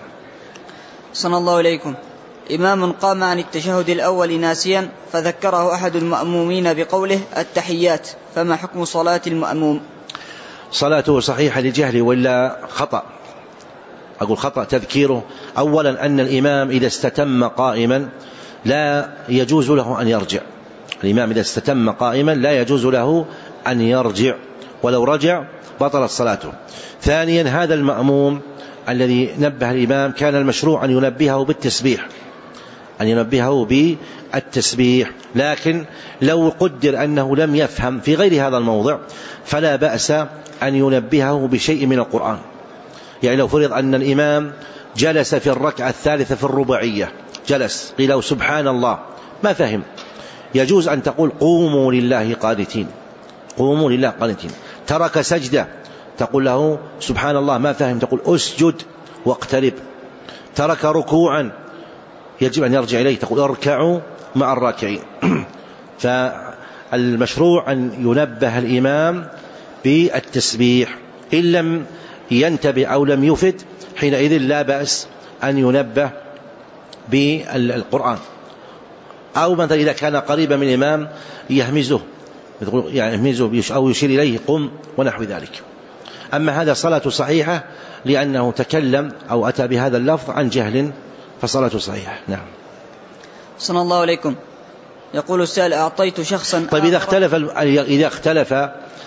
صلى الله عليكم. إمام قام عن التشهد الأول ناسيا فذكره أحد المأمومين بقوله التحيات، فما حكم صلاة المأموم؟ صلاته صحيحة لجهله ولا خطأ؟ أقول خطأ تذكيره. أولا أن الإمام إذا استتم قائما لا يجوز له أن يرجع. الإمام إذا استتم قائما لا يجوز له أن يرجع، ولو رجع بطلت صلاته. ثانيا هذا المأموم الذي نبه الإمام كان المشروع أن ينبهه بالتسبيح، أن ينبهه بالتسبيح، لكن لو قدر أنه لم يفهم في غير هذا الموضع فلا بأس أن ينبهه بشيء من القرآن. يعني لو فرض أن الإمام جلس في الركعة الثالثة في الرباعية، جلس قيل له سبحان الله ما فهم، يجوز أن تقول قوموا لله قانتين، قوموا لله قانتين. ترك سجدة تقول له سبحان الله ما فهم، تقول أسجد واقترب. ترك ركوعا يجب أن يرجع إليه، تقول اركعوا مع الراكعين. فالمشروع أن ينبه الإمام بالتسبيح، إن لم ينتبه أو لم يفد حينئذ لا بأس أن ينبه بالقرآن. أو مثلا إذا كان قريبا من الإمام يهمزه، يعني يهمزه أو يشير إليه قم ونحو ذلك. أما هذا صلاة صحيحة لأنه تكلم أو أتى بهذا اللفظ عن جهل فصلاة صحيحة. نعم. صلى الله عليكم. يقول السائل أعطيت شخصا. طيب إذا اختلف إذا اختلف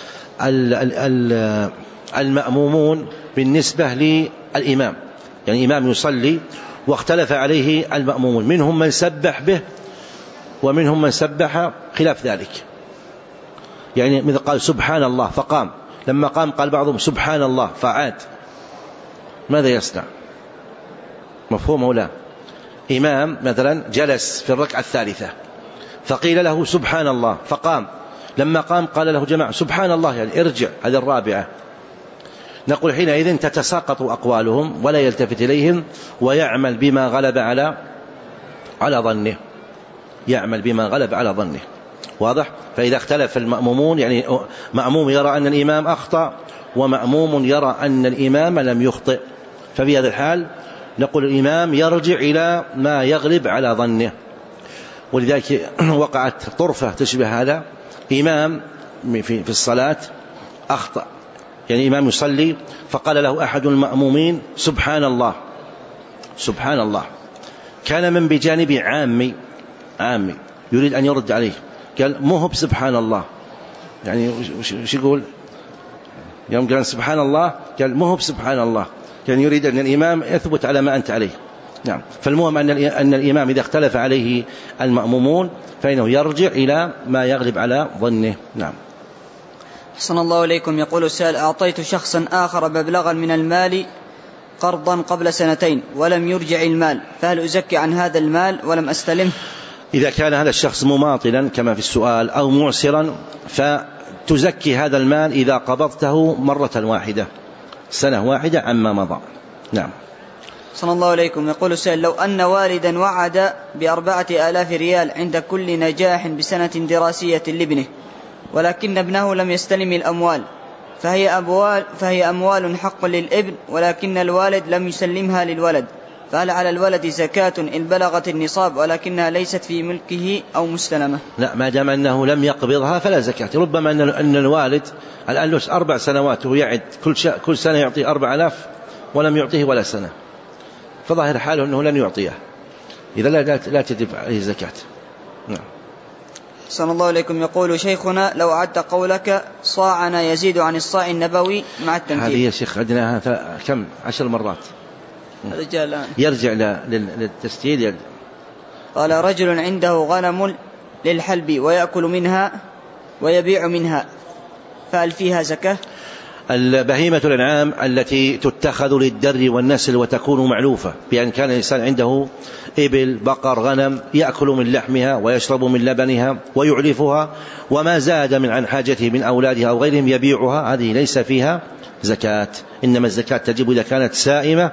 المأمومون بالنسبة للإمام، يعني إمام يصلي واختلف عليه المأمومون، منهم من سبح به ومنهم من سبح خلاف ذلك، يعني مثل قال سبحان الله فقام، لما قام قال بعضهم سبحان الله فعاد، ماذا يصنع؟ مفهوم أو لا؟ إمام مثلا جلس في الركعة الثالثة فقيل له سبحان الله فقام، لما قام قال له جماعة سبحان الله يعني ارجع، هذه الرابعة. نقول حينئذ تتساقط أقوالهم ولا يلتفت إليهم ويعمل بما غلب على على ظنه، يعمل بما غلب على ظنه. واضح؟ فإذا اختلف المأمومون، يعني مأموم يرى أن الإمام أخطأ ومأموم يرى أن الإمام لم يخطئ، ففي هذا الحال نقول الإمام يرجع إلى ما يغلب على ظنه. ولذلك وقعت طرفة تشبه هذا، إمام في الصلاة أخطأ، يعني إمام يصلي فقال له أحد المأمومين سبحان الله سبحان الله، كان من بجانب عامي عامي يريد أن يرد عليه، قال مهب سبحان الله، يعني وش يقول يوم قال سبحان الله قال مهب سبحان الله، يعني يريد أن الإمام يثبت على ما أنت عليه. نعم. فالمهم أن أن الإمام إذا اختلف عليه المأمومون فإنه يرجع إلى ما يغلب على ظنه. نعم. أحسن الله إليكم. يقول السائل: أعطيت شخصا آخر مبلغا من المال قرضا قبل سنتين ولم يرجع المال، فهل أزكي عن هذا المال ولم أستلمه؟ إذا كان هذا الشخص مماطلا كما في السؤال أو معسرا فتزكي هذا المال إذا قبضته مرة واحدة، سنة واحدة عما مضى. نعم. صلى الله عليكم. يقول السائل: لو أن والدا وعد بأربعة آلاف ريال عند كل نجاح بسنة دراسية لابنه، ولكن ابنه لم يستلم الأموال، فهي أموال, فهي أموال حق للابن ولكن الوالد لم يسلمها للولد، فهل على الولد زكاة إن بلغت النصاب ولكنها ليست في ملكه أو مستلمة؟ لا، ما دام أنه لم يقبضها فلا زكاة. ربما أن الوالد الآن له أربع سنوات وهو يعد كل, كل سنة يعطي أربع آلاف ولم يعطيه ولا سنة، فظاهر حاله أنه لن يعطيه، إذا لا, لا تجب عليه زكاة. نعم. صلى الله عليكم. يقول شيخنا: لو عد قولك صاعنا يزيد عن الصاع النبوي مع التمثيل. هذه يا شيخ عدناها كم عشر مرات، يرجع للتسجيل. قال: رجل عنده غنم للحلب ويأكل منها ويبيع منها، فهل فيها زكاة؟ البهيمة الأنعام التي تتخذ للدر والنسل وتكون معلوفة، بأن كان الإنسان عنده إبل بقر غنم يأكل من لحمها ويشرب من لبنها ويعلفها، وما زاد من عن حاجته من أولادها أو غيرهم يبيعها، هذه ليس فيها زكاة. إنما الزكاة تجب إذا كانت سائمة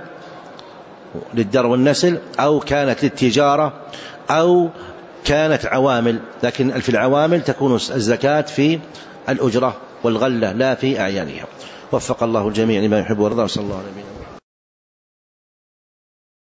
للدر والنسل أو كانت للتجارة أو كانت عوامل، لكن في العوامل تكون الزكاة في الأجرة والغلة لا في أعيانها. وفق الله الجميع لما يحب ويرضى. صلى الله عليه وسلم.